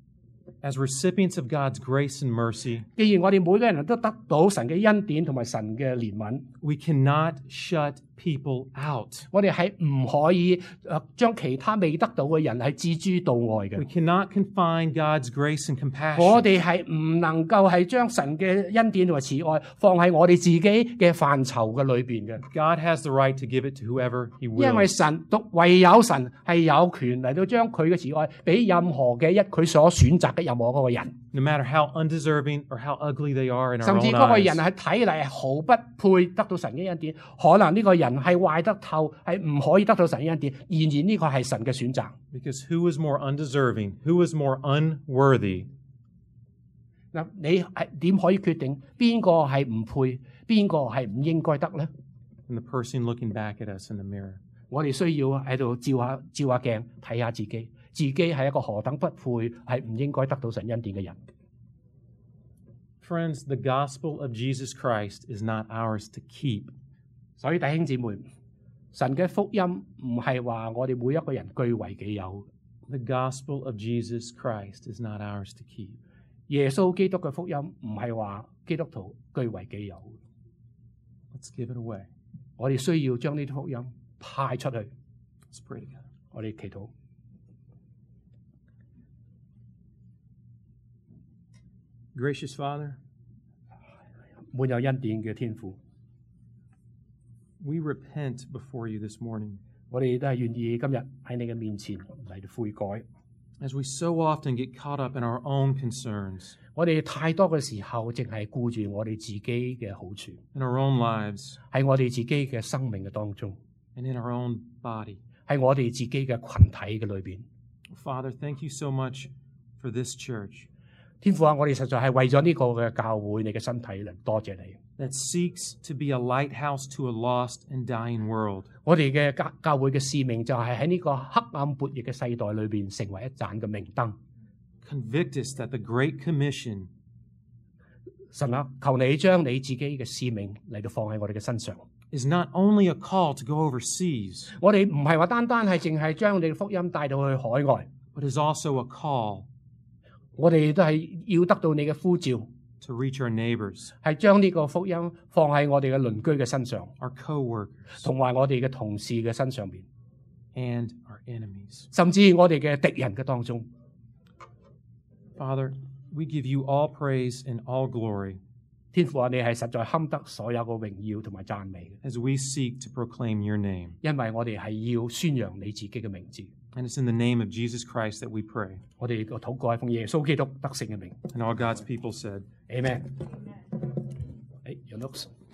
B: As recipients of God's grace and mercy,
C: 既然我哋每個人都得到神嘅恩典同埋神嘅憐憫，
B: we cannot shut people out.
C: 我哋係唔可以將其他未得到嘅人係置諸度外嘅
B: We。cannot confine God's grace and
C: 我
B: compassion.
C: 哋係唔能夠係將神嘅恩典同埋慈愛放喺我哋自己嘅範疇嘅裏邊嘅，
B: God has the right to give it to whoever He
C: 因為
B: wills.
C: 唯有神係有權嚟到將佢嘅慈愛俾任何嘅佢所選擇嘅任何嗰個人，
B: No matter how undeserving or how ugly they are in our
C: 甚至
B: own
C: 嗰個人
B: eyes.
C: 係睇嚟係毫不配得到神嘅恩典，可能呢個人係壞得透，係唔可以得到神嘅恩典。然而呢個係神嘅選擇。
B: Because who is more undeserving? Who is more unworthy?
C: 嗱，你係點可以決定邊個係唔配，邊個係唔應該得呢？
B: And the person looking back at us in the mirror.
C: 我哋需要喺度照下鏡，睇下自己係一個何等不配，係唔應該得到神恩典嘅人。
B: Friends, the gospel of Jesus Christ is not ours to keep.
C: 所以弟兄姊妹，神嘅福音唔係話我哋每一個人據為己有。
B: The gospel of Jesus Christ is not ours to keep.
C: 耶穌基督嘅福音唔係話基督徒據為己有。
B: Let's give it away.
C: 我哋需要將呢啲福音派出去。
B: Let's pray together.
C: 我哋祈禱。
B: Gracious Father,
C: 滿有恩典嘅天父，
B: we repent before you this morning
C: 我哋都係願意今日喺你嘅面前嚟到悔改。
B: as we so often get caught up in our own concerns,
C: 我哋太多嘅時候，淨係顧住我哋自己嘅好處，
B: in our own lives,
C: 喺我哋自己嘅生命嘅當中，
B: and in our own body.
C: 喺我哋自己嘅群體嘅裏邊。
B: Father, thank you so much for this church
C: 天父啊，我哋實在係為咗呢個嘅教會，你嘅身體嚟多謝你。
B: that seeks to be a lighthouse to a lost and dying world.
C: 我哋嘅教會嘅使命就係喺呢個黑暗悖逆嘅世代裏邊，成為一盞嘅明燈。
B: Convict us that the Great Commission
C: 神啊，求你將你自己嘅使命嚟到放喺我哋嘅身上。
B: is not only a call to go overseas,
C: 我哋唔係話單係淨係將你嘅福音帶到去海外，
B: but is also a call
C: 我哋都係要得到你嘅呼召，
B: to reach our neighbors,
C: 係將呢個福音放喺我哋嘅鄰居嘅身上，
B: our co-workers,
C: 同埋我哋嘅同事嘅身上邊，
B: and our enemies.
C: 甚至我哋嘅敵人嘅當中。
B: Father, we give you all praise and all glory
C: 天父啊，你係實在堪得所有嘅榮耀同埋讚美嘅，
B: as we seek to proclaim your name.
C: 因為我哋係要宣揚你自己嘅名字。
B: And it's in the name of Jesus Christ that we pray.
C: 我哋個禱告係奉耶穌基督得勝嘅名。
B: And all God's people said,
C: Amen。誒，Your notes。